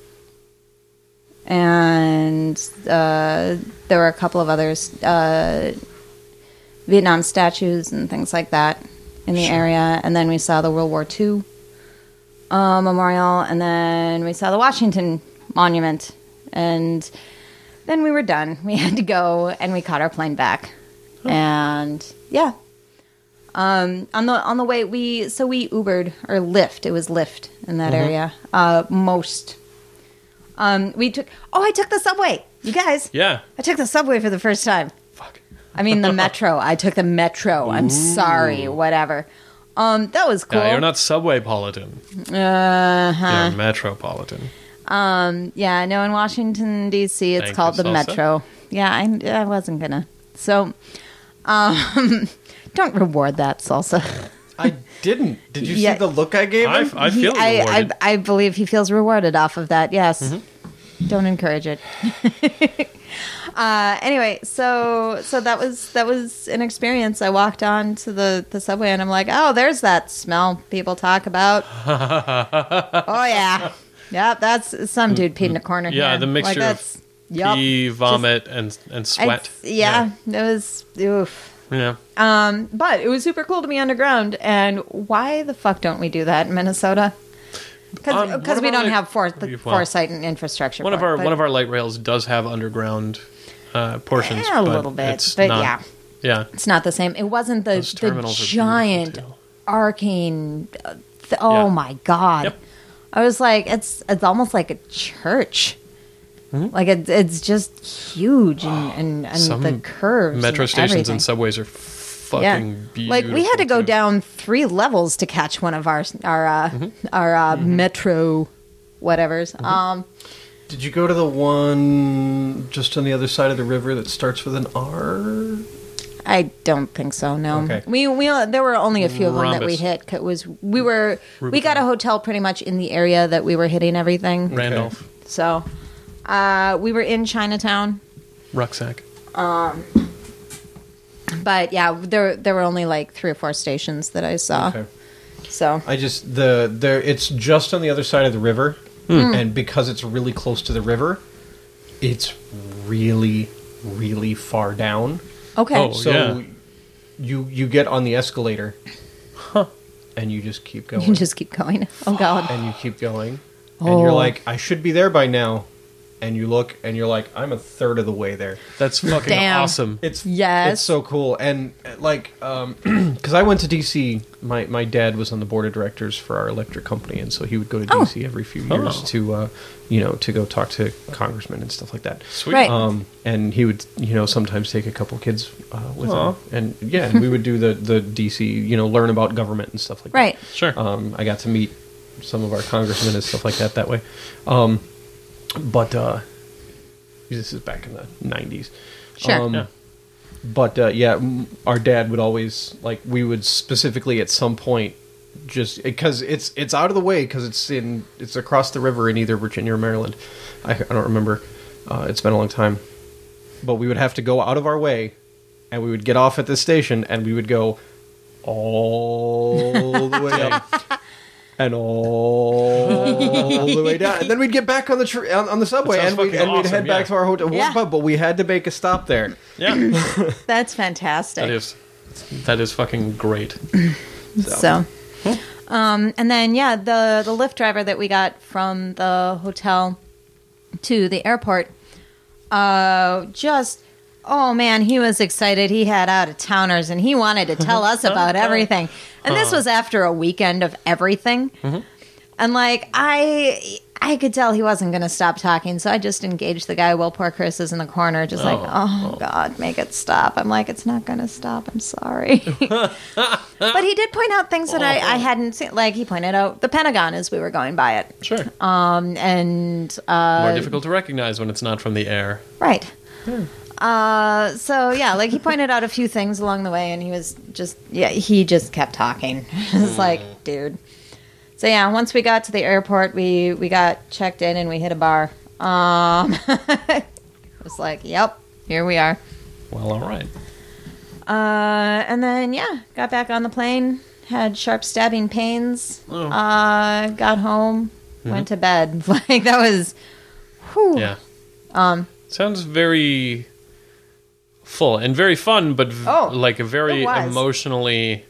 and uh, there were a couple of others. Uh, Vietnam statues and things like that in the Sure. area. And then we saw the World War Two uh, memorial. And then we saw the Washington Monument. And then we were done. We had to go and we caught our plane back. And yeah. Um, on the on the way, we so we Ubered or Lyft. It was Lyft in that area. Uh, most. Um, we took. Oh, I took the subway. You guys. Yeah. I took the subway for the first time. Fuck. I mean the metro. I took the metro. I'm sorry. Whatever. Um, that was cool. Yeah, you're not subway-politan. Uh-huh. You're metropolitan. Um, yeah, no, in Washington, D C, it's Thank called you, the Salsa. metro. Yeah, I, I wasn't gonna. So, um, don't reward that, Salsa. I didn't. Did you Yeah. see the look I gave I, him? I He- feel I, rewarded. I, I believe he feels rewarded off of that, yes. Mm-hmm. Don't encourage it. Uh, anyway, so so that was that was an experience. I walked on to the, the subway and I'm like, oh, there's that smell people talk about. Oh yeah, yep. That's some dude peed in a corner. yeah, here. the mixture like, of that's, yup, pee, just- vomit, and and sweat. it's- Yeah, it was oof. Yeah. Um, but it was super cool to be underground. And why the fuck don't we do that in Minnesota? Um, one Because of we our don't light- have for, the well, foresight and infrastructure. One of for it, our but- one of our light rails does have underground uh, portions. Yeah, a but little bit, it's but not- yeah. Yeah. It's not the same. It wasn't the, Those the terminals are giant beautiful, too. arcane. uh, Th- oh Yeah. my god! Yep. I was like, it's it's almost like a church. Mm-hmm. Like it, it's just huge and and, and Some the curves. Metro and stations everything. and subways are fucking Yeah, beautiful. like we had to go too. down three levels to catch one of our our uh, Mm-hmm. our uh, metro, whatever's. Um, Did you go to the one just on the other side of the river that starts with an R? I don't think so. No, Okay. we we there were only a few of them that we Rhombus. hit. 'Cause It was we were we Rubicon. got a hotel pretty much in the area that we were hitting everything. Randolph So, uh, we were in Chinatown, rucksack. but yeah, there there were only like three or four stations that I saw. Okay. So I just the there it's just on the other side of the river, and because it's really close to the river, it's really, really far down. Okay. Oh. So yeah. you you get on the escalator, and you just keep going, You just keep going. Oh, God. and you keep going, and Oh. you're like, I should be there by now, and you look, and you're like, I'm a third of the way there. That's fucking Damn. awesome. It's Yes. it's so cool, and uh, like, um, because I went to D C. My my dad was on the board of directors for our electric company, and so he would go to Oh. D C every few years Oh. to, uh, you know, to go talk to congressmen and stuff like that. Sweet. Right. Um, and he would, you know, sometimes take a couple kids uh, with Aw. him, and yeah, and we would do the the D C, you know, learn about government and stuff like Right. Sure. that. Um, I got to meet some of our congressmen and stuff like that that way. Um, but uh, this is back in the nineties. Sure. Um, Yeah. But uh, yeah, m- our dad would always like we would specifically at some point just because it's it's out of the way because it's in it's across the river in either Virginia or Maryland. I, I don't remember. Uh, it's been a long time. But we would have to go out of our way, and we would get off at this station, and we would go all the way up. And all the way down, and then we'd get back on the tr- on, on the subway, That sounds and, we, fucking and we'd awesome, head back yeah. to our hotel. Yeah. But, but we had to make a stop there. Yeah. That's fantastic. That is. That is fucking great. So, um, and then yeah, the the Lyft driver that we got from the hotel to the airport, uh, just oh man, he was excited. He had out of towners, and he wanted to tell us about everything. And this was after a weekend of everything. And like I, I could tell he wasn't going to stop talking, so I just engaged the guy. Will poor Chris is in the corner, just like, oh God, make it stop. I'm like, it's not going to stop. I'm sorry. But he did point out things that I, I hadn't seen. Like he pointed out the Pentagon as we were going by it, Sure. um, and uh, More difficult to recognize when it's not from the air. right. Uh, so yeah, like he pointed out a few things along the way, and he was just yeah, he just kept talking. It's like, dude. So yeah, once we got to the airport, we we got checked in and we hit a bar. Um, it was like, yep, here we are. Well, all right. Uh, and then yeah, got back on the plane, had sharp stabbing pains. Oh. Uh, got home, went to bed. Like that was, whew. Yeah. Um, Sounds very full and very fun, but v- Oh, like a very it was. emotionally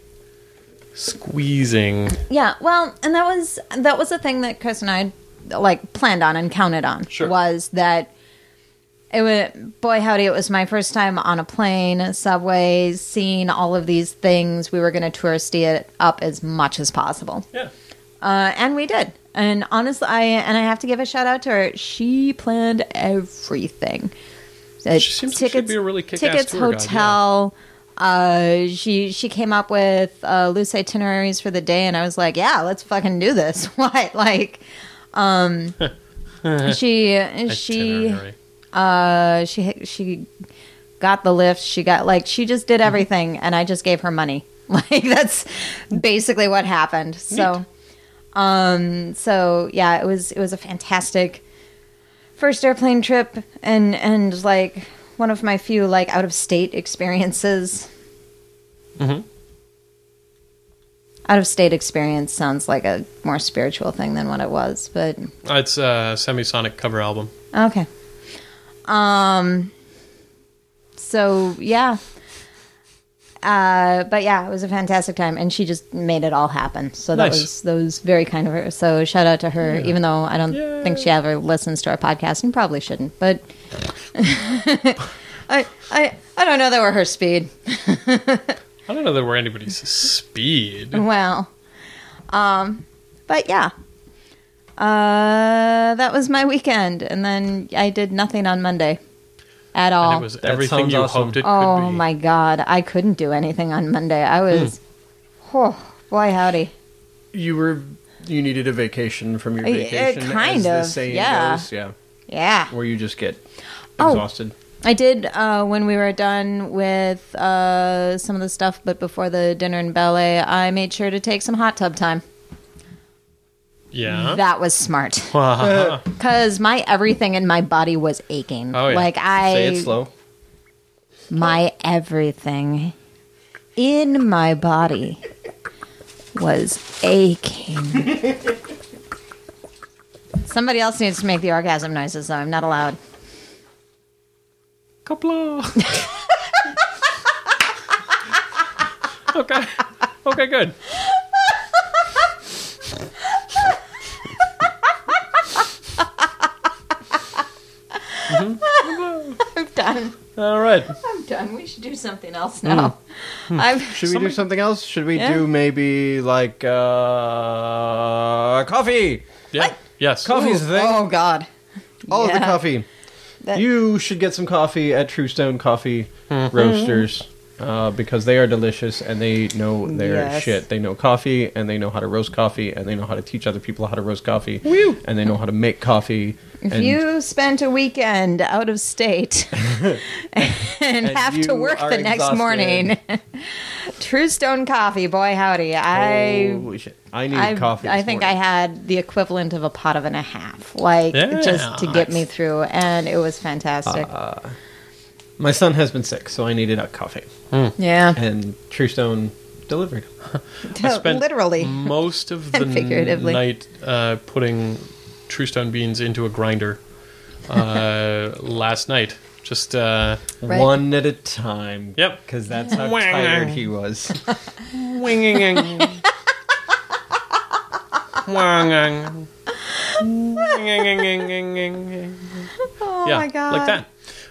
squeezing. Yeah, well, and that was that was the thing that Chris and I like planned on and counted on Sure. was that it was boy howdy, it was my first time on a plane, subway, seeing all of these things. We were going to touristy it up as much as possible, Yeah. uh, and we did. And honestly, I and I have to give a shout out to her. She planned everything. Uh, She seems like she'd be a really kick-ass tickets, tour guide, hotel. Uh, she she came up with uh, loose itineraries for the day, and I was like, "Yeah, let's fucking do this." What like, um, she she Itinerary. uh she she got the lift. She got like she just did everything, and I just gave her money. Like that's basically what happened. So, um, so yeah, it was it was a fantastic first airplane trip, and and like one of my few like out of state experiences. Mhm. Out of state experience sounds like a more spiritual thing than what it was, but It's a Semisonic cover album. okay. Um. So yeah. Uh, but yeah, it was a fantastic time, and she just made it all happen. So that Nice. was that was very kind of her. So shout out to her, even though I don't Yay. think she ever listens to our podcast, and probably shouldn't. But I I I don't know that we're her speed. I don't know that we're anybody's speed. Well, um, but yeah, uh, that was my weekend, and then I did nothing on Monday at all. And it was That everything sounds you awesome. hoped it Oh could be. my god, I couldn't do anything on Monday. I was, oh boy, howdy. You were you needed a vacation from your Uh, uh, vacation, kind as the of, saying yeah. goes. Yeah, Yeah, where you just get Oh. exhausted. I did uh, when we were done with uh, some of the stuff, but before the dinner and ballet, I made sure to take some hot tub time. Yeah. That was smart oh because my everything in my body was aching. Oh, yeah. Like I, Say it slow. my everything in my body was aching. Somebody else needs to make the orgasm noises, though. I'm not allowed. Couple. Okay. Okay, good. I'm done. All right. I'm done. We should do something else now. I've Should we Somebody- do something else? Should we Yeah. do maybe like uh, coffee? Yeah. Yes. Coffee's the thing. Oh God. All of the Yeah. coffee. That- You should get some coffee at True Stone Coffee Roasters uh, because they are delicious and they know their Yes. shit. They know coffee and they know how to roast coffee and they know how to teach other people how to roast coffee. And they know how to make coffee. If and you spent a weekend out of state and, have to you work are the next exhausted. morning, True Stone Coffee, boy howdy, I holy shit. I needed I, coffee. I this think morning. I had the equivalent of a pot of and a half, like Yeah. just to get me through, and it was fantastic. Uh, My son has been sick, so I needed a coffee. yeah, And True Stone delivered. I spent literally. most of the And figuratively. night uh, putting True Stone beans into a grinder uh, last night. Just uh, Right. One at a time. Yep. Because that's how Wang. tired he was. winging. Wanging. Winging. Oh Yeah, my God, like that.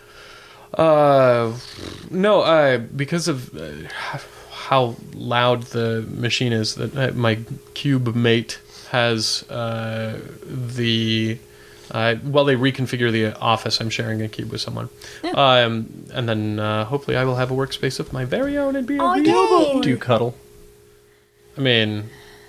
Uh, no, uh, because of uh, how loud the machine is, that uh, my cube mate has uh, the. Uh, well, they reconfigure the office. I'm sharing a cube with someone, um, and then uh, hopefully I will have a workspace of my very own and be Oh, available. yay. Do you cuddle? I mean,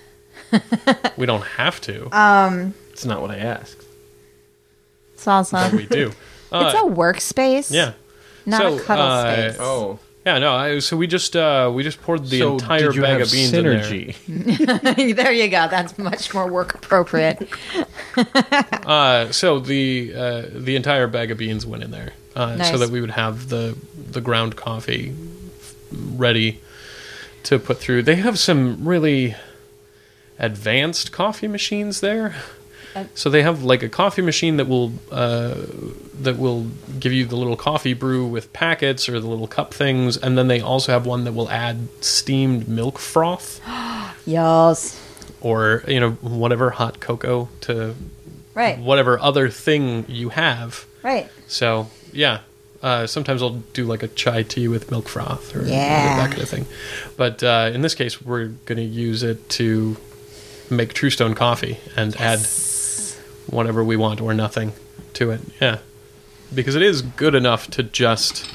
we don't have to, Um, It's not what I asked. it's but awesome. we do. Uh, It's a workspace, yeah. not So, a cuddle uh, space. Oh. Yeah, no. I, so we just uh, we just poured the so entire did you bag have of beans synergy? in There you go. That's much more work appropriate. there. Uh, so the uh, the entire bag of beans went in there, uh, Nice. so that we would have the the ground coffee ready to put through. They have some really advanced coffee machines there. Uh, So they have like a coffee machine that will uh, that will give you the little coffee brew with packets or the little cup things, and then they also have one that will add steamed milk froth Yes. or you know whatever hot cocoa to Right. whatever other thing you have. Right. So yeah, uh, sometimes I'll do like a chai tea with milk froth or Yeah. that kind of thing. But uh, in this case, we're going to use it to make True Stone coffee and add whatever we want or nothing to it. Yeah, because it is good enough to just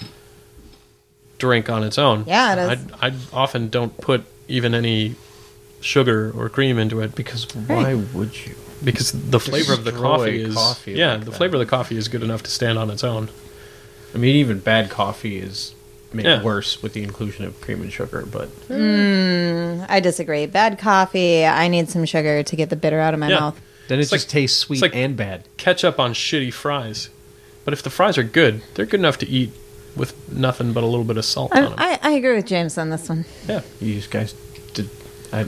drink on its own. Yeah, it is. I I often don't put even any sugar or cream into it Because why would you? because the flavor of the Destroy coffee is coffee yeah like the that. flavor of the coffee is good enough to stand on its own. I mean, even bad coffee is made Yeah. worse with the inclusion of cream and sugar, but I disagree. Bad coffee. I need some sugar to get the bitter out of my Yeah. mouth. then it It's just like- tastes sweet like- and bad. Ketchup on shitty fries, but if the fries are good, they're good enough to eat with nothing but a little bit of salt on I, them. I, I agree with James on this one. yeah. You guys did. I,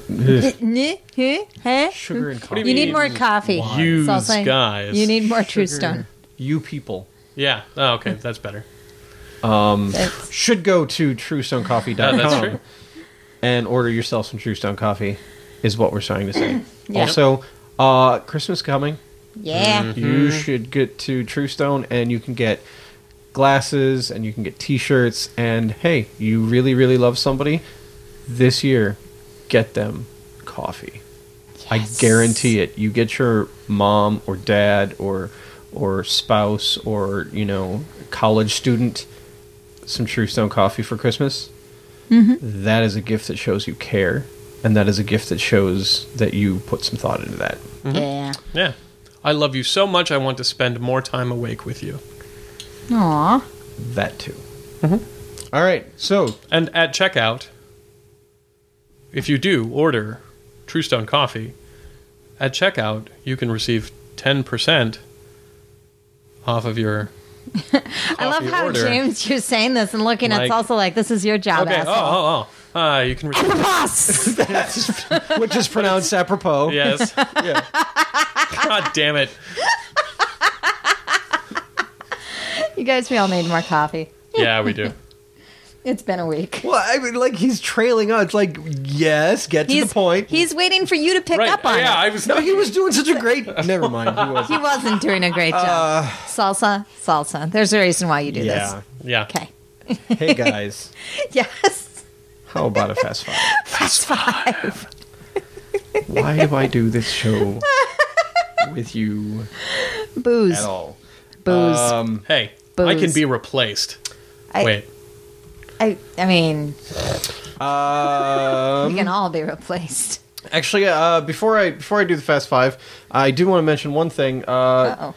sugar and do coffee. you You need mean? more coffee. You That's all I'm saying. guys. You need more True Sugar. Stone. You people Yeah. Oh, okay, that's better. It's- should go to true stone coffee dot com Yeah, that's true. and order yourself some True Stone coffee, is what we're trying to say. Yeah. Also, uh, Christmas coming. yeah. Mm-hmm. You should get to True Stone and you can get glasses and you can get t-shirts, and hey, you really really love somebody this year, get them coffee. I guarantee it. You get your mom or dad or or spouse or, you know, college student some True Stone coffee for Christmas. Mm-hmm. That is a gift that shows you care, and that is a gift that shows that you put some thought into that. Yeah. Yeah. I love you so much. I want to spend more time awake with you. Aw. That too. All right, so And at checkout, if you do order True Stone coffee, at checkout you can receive ten percent off of your I love coffee how order. James, you're saying this and looking. Like- it's also like this is your job, Okay. asshole. Oh, oh, oh. Uh, you can receive Boss. which is pronounced apropos. yes. Yeah. God damn it. You guys, we all need more coffee. Yeah, we do. It's been a week. Well, I mean, like, he's trailing on. It's like, yes, get to He's the point. He's waiting for you to pick Right. up on yeah, it. I was. No, he was doing such a great... Never mind, he He wasn't. wasn't doing a great job. Uh, salsa, salsa. There's a reason why you do yeah. Yeah. this. Okay. Hey, guys. Yes. How about a Fast Five? Fast five. Why do I do this show with you Booze. at all? Booze. Um, Hey, I can Booze. be replaced. I, Wait. I, I mean, um, we can all be replaced. Actually, uh, before I before I do the Fast Five, I do want to mention one thing. Uh, Uh-oh.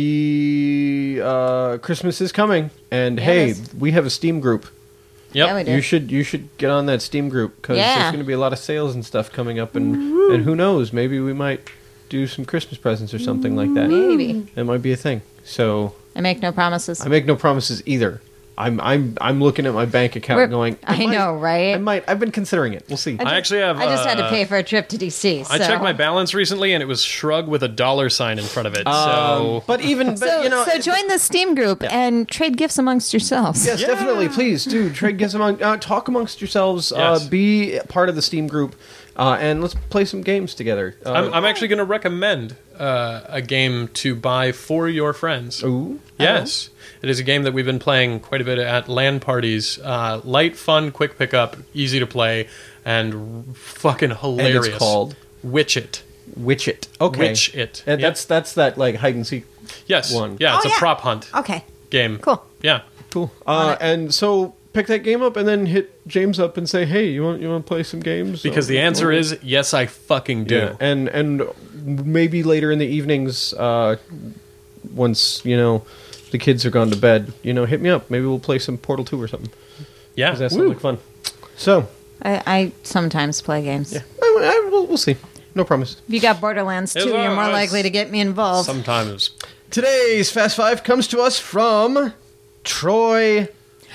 the uh, Christmas is coming, and Yeah, hey, it is. we have a Steam group. Yep. Yeah, we do. You should you should get on that Steam group because Yeah. there's going to be a lot of sales and stuff coming up, and and who knows, maybe we might do some Christmas presents or something like that. Maybe. That might be a thing. So I make no promises. I make no promises either. I'm I'm I'm looking at my bank account We're- going. I might- know, right? I might. I've been considering it. We'll see. I actually have. I just had to uh, pay for a trip to D C. So. I checked my balance recently, and it was shrug with a dollar sign in front of it. Um, So but even but So, you know. so join the Steam group and trade gifts amongst yourselves. Yes, Yeah. definitely. Please do trade gifts among. Uh, talk amongst yourselves. Yes. Uh, be part of the Steam group, uh, and let's play some games together. Uh, I'm, I'm actually going to recommend uh, a game to buy for your friends. Ooh. Yes. It is a game that we've been playing quite a bit at LAN parties. Uh, light, fun, quick pickup, easy to play, and r- fucking hilarious. And it's called Witch It. Witch It. Okay. Witch It. And Yep. that's that's that like hide and seek Yes. one. Yeah, it's Oh, a yeah. prop hunt Okay. game. Cool. Yeah. Cool. Uh, and so pick that game up and then hit James up and say, "Hey, you want you want to play some games?" Because So- the answer is yes, I fucking do. yeah. And and maybe later in the evenings, uh, once you know the kids are gone to bed, you know, hit me up. Maybe we'll play some Portal Two or something. Yeah. 'Cause that sounds Woo. like fun. So I, I sometimes play games. yeah, I, I, we'll, we'll see. No promise. If you got Borderlands two, It's you're all more right. likely to get me involved. Sometimes. Today's Fast Five comes to us from Troy.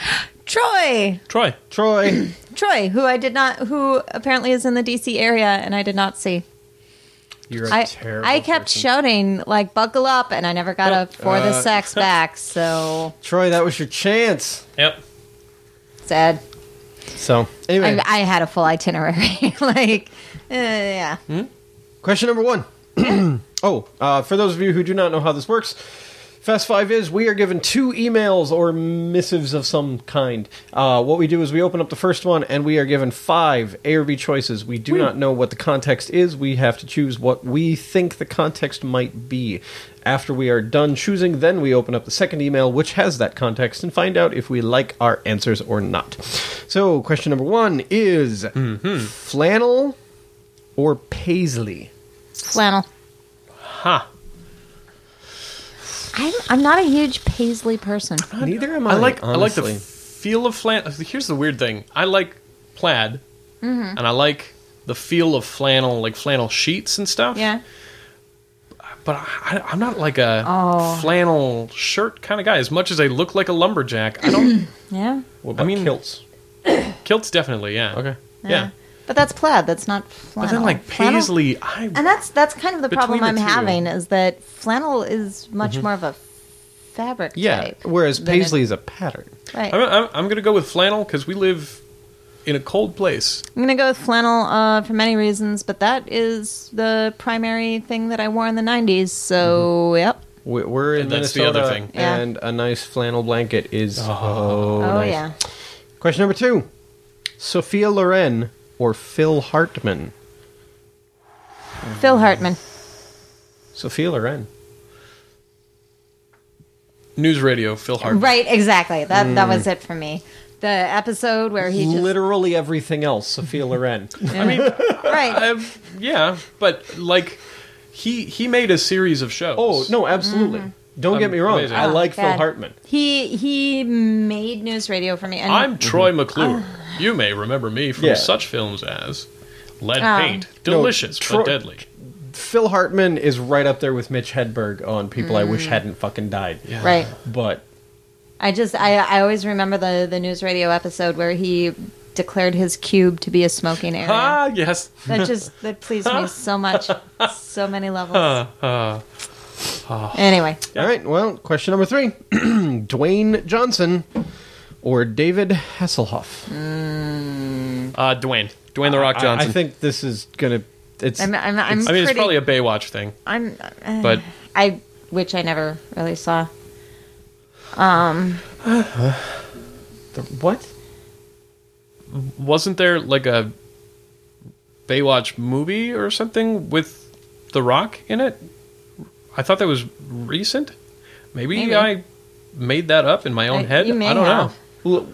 Troy, Troy. Troy. Troy, who I did not, who apparently is in the D C area, and I did not see. You're a I terrible I kept person. shouting like "buckle up," and I never got a for the Uh, sex back. So Troy, that was your chance. Yep. sad. So anyway, I, I had a full itinerary. like, uh, yeah. question number one. oh, uh, for those of you who do not know how this works, Fast Five is we are given two emails or missives of some kind. Uh, what we do is we open up the first one and we are given five A or B choices. We do not know what the context is. We have to choose what we think the context might be. After we are done choosing, then we open up the second email, which has that context, and find out if we like our answers or not. So, question number one is flannel or paisley? Flannel. Ha. I'm I'm not a huge paisley person. Neither am I. I like I like the honestly. feel of flannel. Here's the weird thing. I like plaid, Mm-hmm. and I like the feel of flannel, like flannel sheets and stuff. Yeah. But I, I'm not like a Oh. flannel shirt kind of guy. As much as I look like a lumberjack, I don't. Yeah. What about I mean- kilts? Kilts definitely, yeah. Okay. Yeah. But that's plaid. That's not flannel. But then like Flannel- paisley, I And that's that's kind of the Between problem the I'm two. having is that flannel is much more of a fabric Yeah. type. Whereas than it- paisley is a pattern. Right. I'm, I'm, I'm gonna go with flannel because we live in a cold place. I'm gonna go with flannel uh, for many reasons, but that is the primary thing that I wore in the nineties. So yep. We- We're in And that's the Minnesota, other thing. Yeah. and a nice flannel blanket is oh, Oh, nice. yeah. Question number two: Sophia Loren or Phil Hartman? Phil Hartman. Sophia Loren. News radio, Phil Hartman. Right. Exactly. That that was it for me. The episode where he just Literally everything else, Sophia Loren. I mean, right. I, yeah, but like he he made a series of shows. Oh no, absolutely. Don't get me wrong. Amazing. I Oh, like Phil God. Hartman. He he made news radio for me. And I'm Troy McClure. You may remember me from Yeah. such films as Lead Oh. Paint, No, delicious Troy- but deadly. Phil Hartman is right up there with Mitch Hedberg on people I wish hadn't fucking died. Yeah. right. But I just I I always remember the the news radio episode where he declared his cube to be a smoking area. Ah, yes. That just that pleased me so much, so many levels. Uh, uh, Anyway, All right. Well, question number three: Dwayne Johnson or David Hasselhoff? uh, Dwayne. Dwayne The Rock I- Johnson. I, think this is gonna. It's. I'm, I'm, I'm I mean, pretty, it's probably a Baywatch thing. I'm, uh, but- I which I never really saw. the, what? Wasn't there like a Baywatch movie or something with The Rock in it? I thought that was recent. Maybe, Maybe. I made that up in my own I- head. you may I don't have. know. Well,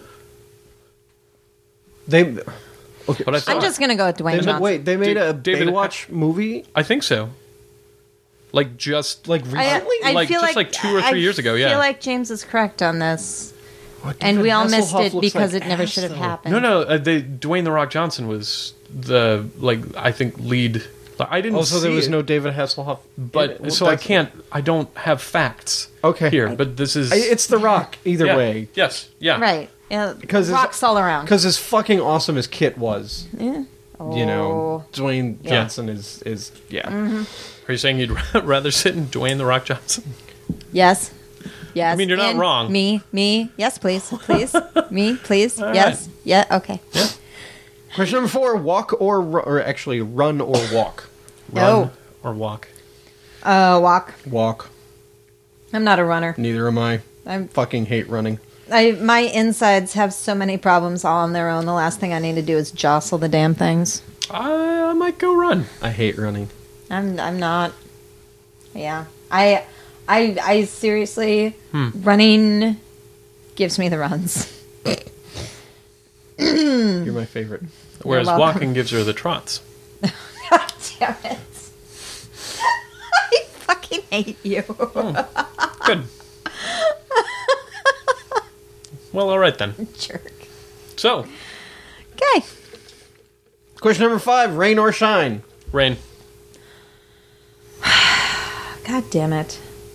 They. Okay. But I thought, I'm just gonna go with Dwayne They, Johnson. wait, they made Da- a David- Baywatch movie I think so. Like just like I, recently. I Like, feel just like, like two or three I years ago, yeah. I feel like James is correct on this, What, and David we all missed Hasselhoff it looks because like it never ass, should have though. happened. no, no. Uh, they, Dwayne The Rock Johnson was the like I think lead. Like, I didn't. Also, see there was it, no David Hasselhoff. But Well, so I that's- can't. I don't have facts. Okay. Here, but this is I- It's The Rock either yeah. way. Yes. Yeah. Right? Yeah, Because it's- rocks all around. Because as fucking awesome as Kit was, Yeah. you know, Oh. Dwayne Johnson is is yeah. Mm-hmm. Are you saying you'd rather sit in Dwayne The Rock Johnson? Yes. Yes. I mean, you're not And wrong. Me, me. Yes, please. Please. me, please. All yes. right. Yeah, okay. Question number four: Walk or ru- or actually run or walk? Run No. or walk? Uh, walk. Walk. I'm not a runner. Neither am I. I'm Fucking hate running. I my insides have so many problems all on their own. The last thing I need to do is jostle the damn things. I, I might go run. I hate running. I'm I'm not. Yeah. I I I seriously Hmm. running gives me the runs. You're my favorite. Whereas welcome. walking gives her the trots. God damn it. I fucking hate you. Good. Well, all right then. Jerk. So, Okay. Question number five: Rain or shine? Rain. God damn it.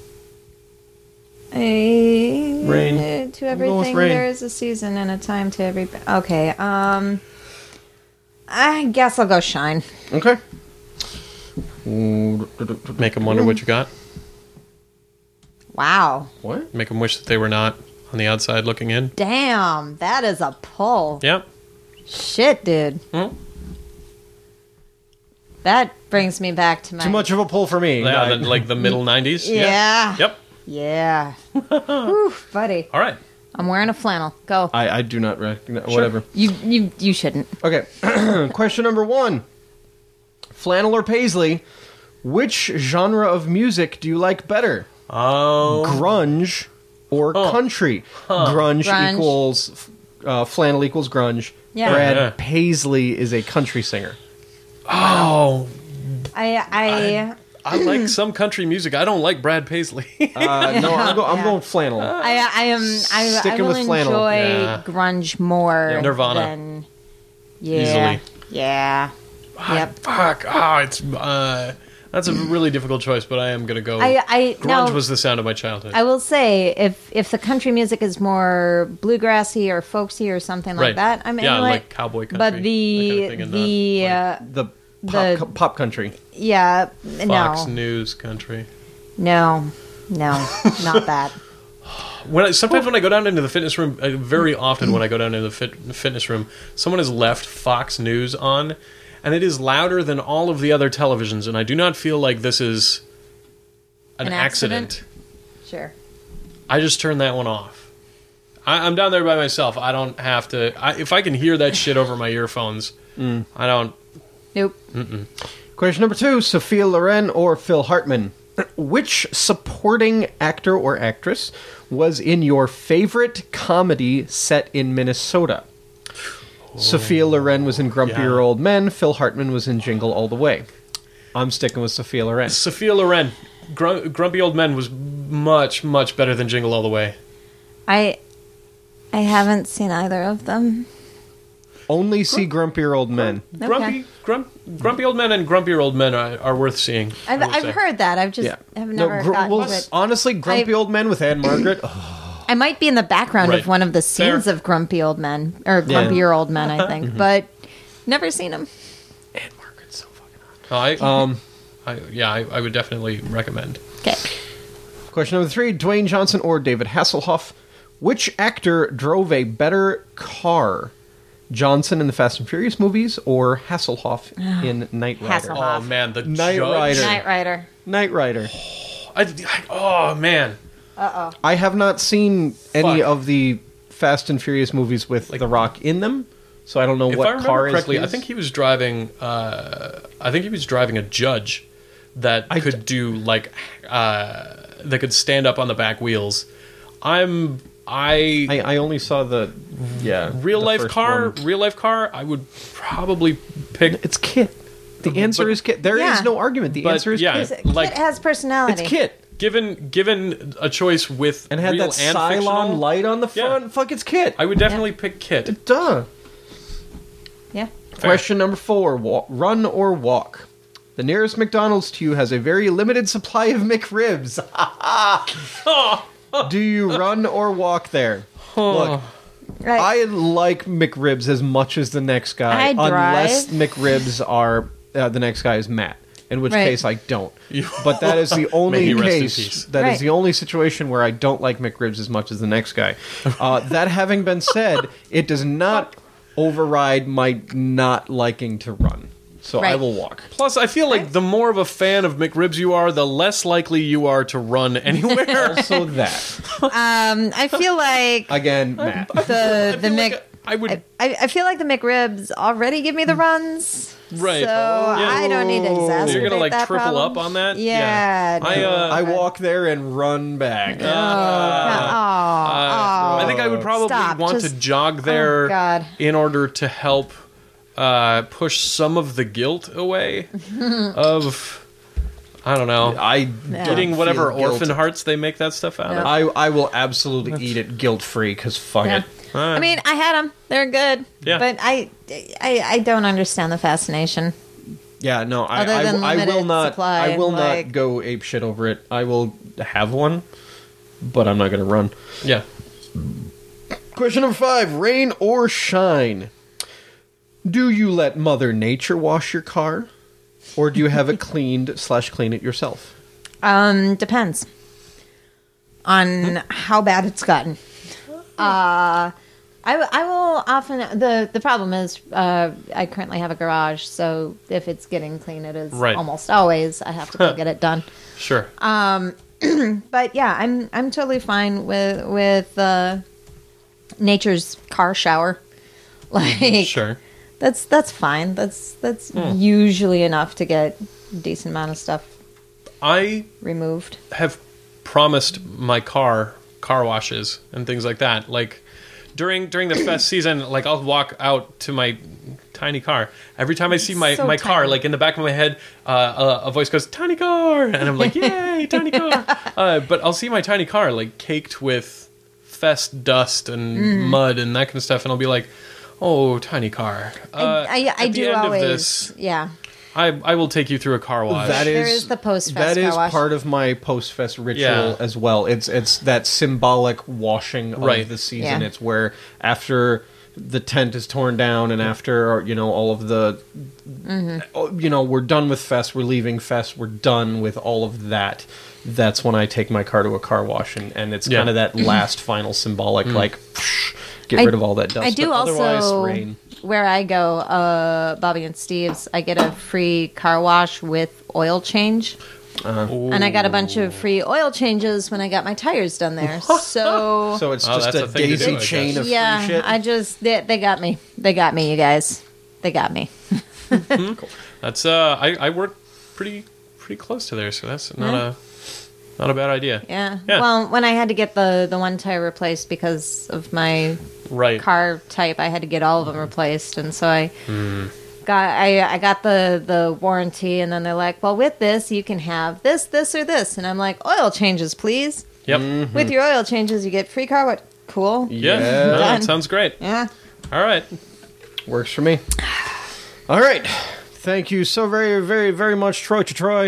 I, Rain. To I'm going with everything rain. there is a season and a time to every. Okay. Um. I guess I'll go shine. Okay. Make them wonder what you got. Wow. What? Make them wish that they were not on the outside looking in. Damn, that is a pull. Yep. Shit, dude. Hmm? That brings me back to my. Too much of a pull for me. Yeah, I- the, like the middle nineties. Yeah. Yep. Yeah. Whew, buddy. All right. I'm wearing a flannel. Go. I, I do not recognize. Whatever. You you you shouldn't. Okay. Question number one: Flannel or paisley? Which genre of music do you like better? Oh. Grunge or Huh. country? Grunge, Grunge. equals uh, flannel equals grunge. Yeah. Brad Yeah. Paisley is a country singer. Oh. I I I like some country music. I don't like Brad Paisley. Uh, no, I'm, go- I'm Yeah. going flannel. I I am I, I Sticking will with flannel. enjoy Yeah. grunge more Yeah. Nirvana. than yeah Easily. yeah. Yep. Fuck. Oh, it's uh, that's a really difficult choice, but I am gonna go. I I Grunge now, was the sound of my childhood. I will say if if the country music is more bluegrassy or folksy or something like Right. that, I'm Yeah, into like it. cowboy country, But that the kind of thing, and not, the like, uh, The pop, The- co- pop country. yeah Fox no News country. no no not that. When I, sometimes when I go down into the fitness room, uh, very often when I go down into the fit, fitness room, someone has left Fox News on, and it is louder than all of the other televisions, and I do not feel like this is an, An accident. accident? Sure. I just turn that one off. I, I'm down there by myself. I don't have to. I, if I can hear that shit over my earphones, I don't. Nope. Question number two: Sophia Loren or Phil Hartman? Which supporting actor or actress was in your favorite comedy set in Minnesota? Sophia Loren was in Grumpier yeah. Old Men. Phil Hartman was in Jingle All the Way. I'm sticking with Sophia Loren. Sophia Loren, Grum, Grumpy Old Men was much, much better than Jingle All the Way. I I haven't seen either of them. Only see Grumpier Old Men. Okay. Grumpy, Grump, Grumpy Old Men and Grumpier Old Men are, are worth seeing. I've I will I've say. heard that. I've just Yeah. have No, never gr- gotten well, to it. honestly, Grumpy I- Old Men with Anne Margaret. Oh, I might be in the background Right. of one of the scenes Fair. of Grumpy Old Men, or Grumpier Old Men, I think, but never seen them. And Margaret's so fucking hot. I, Um, I, yeah, I, I would definitely recommend. Okay. question number three: Dwayne Johnson or David Hasselhoff? Which actor drove a better car? Johnson in the Fast and Furious movies or Hasselhoff in Knight Rider? Hasselhoff. Oh man, the Knight judge. Rider. Knight Rider. Knight Rider. I, I, oh man, I have not seen any Fuck. of the Fast and Furious movies with The Rock in them, so I don't know if what I remember car correctly, is I his. think he was driving. Uh, I think he was driving a judge that I could do like uh, that could stand up on the back wheels. I'm I, I, I only saw the yeah real the life first car. one. Real life car. I would probably pick. It's Kit. The answer But- is Kit. There is Yeah. no argument. The But, answer is yeah. Kit. Kit Like- has personality. It's Kit. Given given a choice with And had real that and Cylon fictional, light on the Yeah. front. Fuck, it's Kit. I would definitely pick Kit. Duh. Yeah. Fair. Question number four: wa- Run or walk? The nearest McDonald's to you has a very limited supply of McRibs. Do you run or walk there? Look, Right. I like McRibs as much as the next guy, I drive. unless McRibs are uh, the next guy is Matt. In which Right. case I don't. But that is the only May he rest in case. peace. That is Right. the only situation where I don't like McRibs as much as the next guy. Uh, that having been said, it does not override my not liking to run. So I Right. will walk. Plus, I feel like the more of a fan of McRibs you are, the less likely you are to run anywhere. Also that. Um, I feel like Again, Matt. the the feel Mc. like I would. I, I feel like the McRibs already give me the runs. Right. So Yeah. I don't need to exasperate You're gonna like that triple problem. up on that. Yeah. I no. uh, I walk there and run back. Oh, Uh, I think I would probably Stop, want just- to jog there Oh, God. in order to help uh, push some of the guilt away of I don't know I getting don't whatever feel orphan guilty. hearts they make that stuff out of. I I will absolutely eat it guilt free because fuck Yeah. it. I mean, I had them. They're good. Yeah. But I, I, I don't understand the fascination. Yeah, no, I, Other I, than I will limited not. supply, I will like- not go ape shit over it. I will have one, but I'm not going to run. Yeah. Question number five: Rain or shine? Do you let Mother Nature wash your car, or do you have it cleaned slash clean it yourself? Um, depends on how bad it's gotten. Uh, I, w- I will often the the problem is uh, I currently have a garage, so if it's getting clean, it is Right. almost always I have to go get it done. Sure. But yeah, I'm I'm totally fine with with uh, nature's car shower. Like sure. that's that's fine. That's that's usually enough to get a decent amount of stuff I removed. have promised my car car washes and things like that. Like during during the fest season, like I'll walk out to my tiny car. Every time I see my, So my car, tiny. like in the back of my head, uh, a, a voice goes, "Tiny car," and I'm like, "Yay, tiny car!" Uh, but I'll see my tiny car like caked with fest dust and Mm-hmm. mud and that kind of stuff, and I'll be like, "Oh, tiny car." Uh, I, I, I at the do end always. of this, Yeah. I I will take you through a car wash. That There is is the post-fest That is car wash. part of my post fest ritual Yeah. as well. It's it's that symbolic washing of Right. the season. Yeah. It's where after the tent is torn down and after you know all of the oh, you know we're done with fest, we're leaving fest, we're done with all of that. That's when I take my car to a car wash and, and it's Yeah. kind of that last final symbolic like get I- rid of all that dust. I do but otherwise, also rain. where I go, uh, Bobby and Steve's. I get a free car wash with oil change, and I got a bunch of free oil changes when I got my tires done there. So, So it's Oh, just that's a a thing to daisy do, I chain guess. of yeah, free shit. I just they, they got me. They got me, you guys. They got me. That's uh, I, I work pretty pretty close to there, so that's not Yeah. a not a bad idea. Yeah. Yeah. Well, when I had to get the the one tire replaced because of my Right. car type, I had to get all of them replaced, and so I Hmm. got I I got the the warranty, and then they're like, well, with this you can have this, this, or this, and I'm like, oil changes, please. Yep. With your oil changes, you get free car. What? Cool. Yeah. Yeah. No, Done. that sounds great. Yeah. All right. Works for me. All right. Thank you so very, very, very much, Troy to Troy.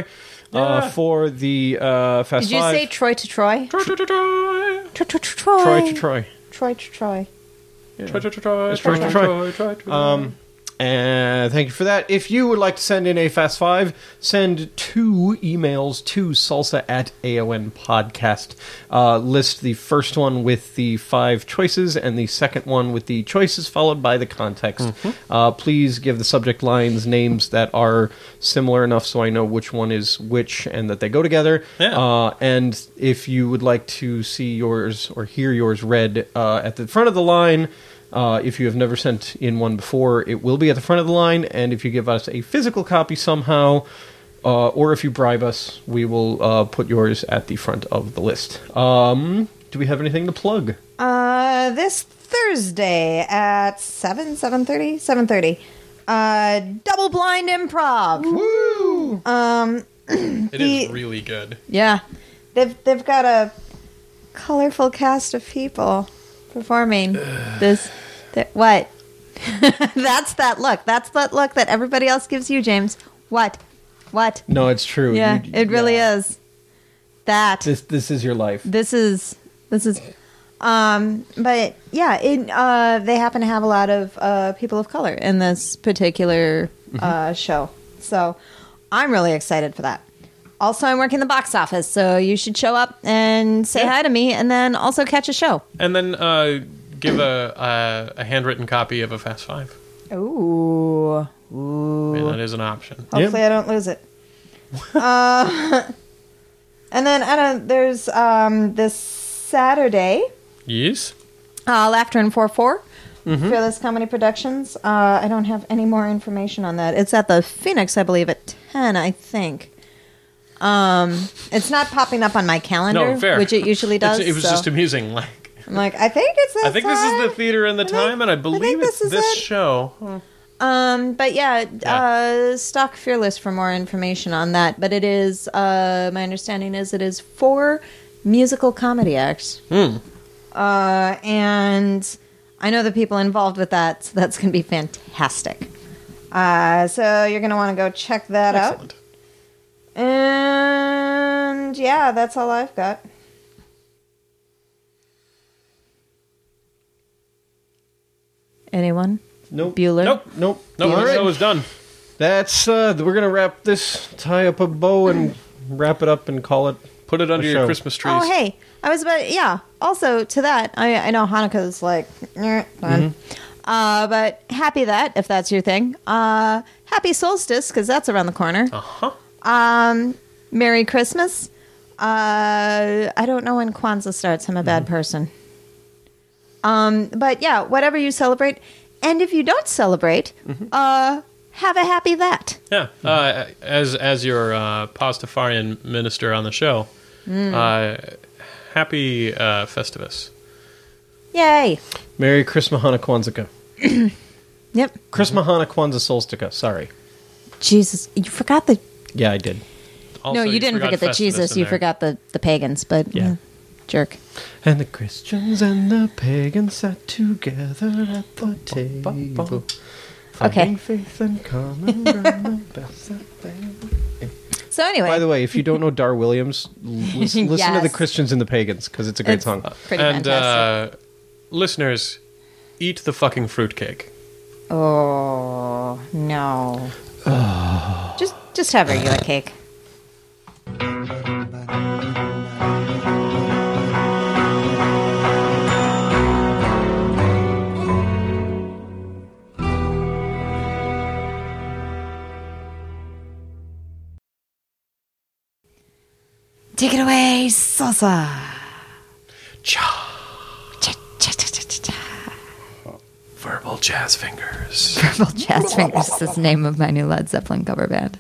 uh, Yeah. for the uh, Fast Did you Five. say Troy to Troy? Troy, Troy, Troy, Troy. Troy to Troy. Troy to Troy. Troy to Troy. Troy, Troy, Troy, Troy, It's Troy, Troy, Troy, Troy, Troy, Troy. Um, and thank you for that. If you would like to send in a Fast Five, send two emails to salsa at AON podcast. Uh, list the first one with the five choices and the second one with the choices followed by the context. Uh, please give the subject lines names that are similar enough so I know which one is which and that they go together. Yeah. Uh, and if you would like to see yours or hear yours read uh, at the front of the line, Uh, if you have never sent in one before, it will be at the front of the line, and if you give us a physical copy somehow, uh, or if you bribe us, we will uh, put yours at the front of the list. Um, do we have anything to plug? Uh, this Thursday at seven, seven thirty, seven thirty. Uh, Double Blind Improv. Woo! Um, It the- is really good. yeah, they've they've got a colorful cast of people performing this. Th- what? That's that look. That's that look that everybody else gives you, James. What? What? No, it's true. Yeah, You- it really yeah. is. That. This this is your life. This is this is um but yeah, it uh they happen to have a lot of uh people of color in this particular uh show. So I'm really excited for that. Also, I'm working the box office, so you should show up and say Yeah. hi to me and then also catch a show. And then uh, give a, a a handwritten copy of a Fast Five. Ooh. I mean, that is an option. Hopefully I don't lose it. uh and then I don't there's um this Saturday Yes. Uh, Laughter in four four, Fearless Comedy Productions. Uh, I don't have any more information on that. It's at the Phoenix, I believe, at ten, I think. Um, it's not popping up on my calendar, No, fair. which it usually does. It's- it was so just amusing. Like, I'm like, I think it's this I think this is the time. theater and the I think- time, and I I think believe this it's is this it. show. Um, but yeah, Yeah. Uh, stalk Fearless for more information on that. But it is, uh, my understanding is it is four musical comedy acts. Hmm. Uh, and I know the people involved with that, so that's going to be fantastic. Uh, so you're going to want to go check that Excellent. out. And yeah, that's all I've got. Anyone? Nope. Bueller? Nope. Nope. No, All the right. show is done. That's uh, we're gonna wrap this, tie up a bow, and wrap it up and call it. Put it under A your show. Christmas trees. Oh, hey. I was about, yeah. Also, to that, I, I know Hanukkah's like, "Nyeh, done. Uh, but happy that, if that's your thing. Uh, happy solstice, because that's around the corner. Uh-huh. Um, Merry Christmas. Uh, I don't know when Kwanzaa starts. I'm a bad person. Um, but yeah, whatever you celebrate. And if you don't celebrate, uh, have a happy that. Yeah. Uh, as as your uh, Pastafarian minister on the show, Mm. uh, happy uh, Festivus. Yay. Merry Christmas, Hana Kwanzaa. Yep. Christmas, Hana Kwanzaa Solstica. Sorry. Jesus. You forgot the... Yeah, I did. Also, no, you, didn't forgot forget the Festivus Jesus. in You there. forgot the, the pagans, but Yeah. yeah. Jerk. And the Christians and the pagans sat together at the table. Okay. Finding faith and common ground, the best that they- So anyway. By the way, if you don't know Dar Williams, l- listen, listen to the Yes. Christians and the Pagans, because it's a great It's song. pretty and fantastic. uh, listeners, eat the fucking fruitcake. Oh, no. just just have regular cake. Take it away, salsa. Cha. Cha, cha, cha, cha, cha, cha. Verbal jazz fingers. Purple Jazz Fingers is the name of my new Led Zeppelin cover band.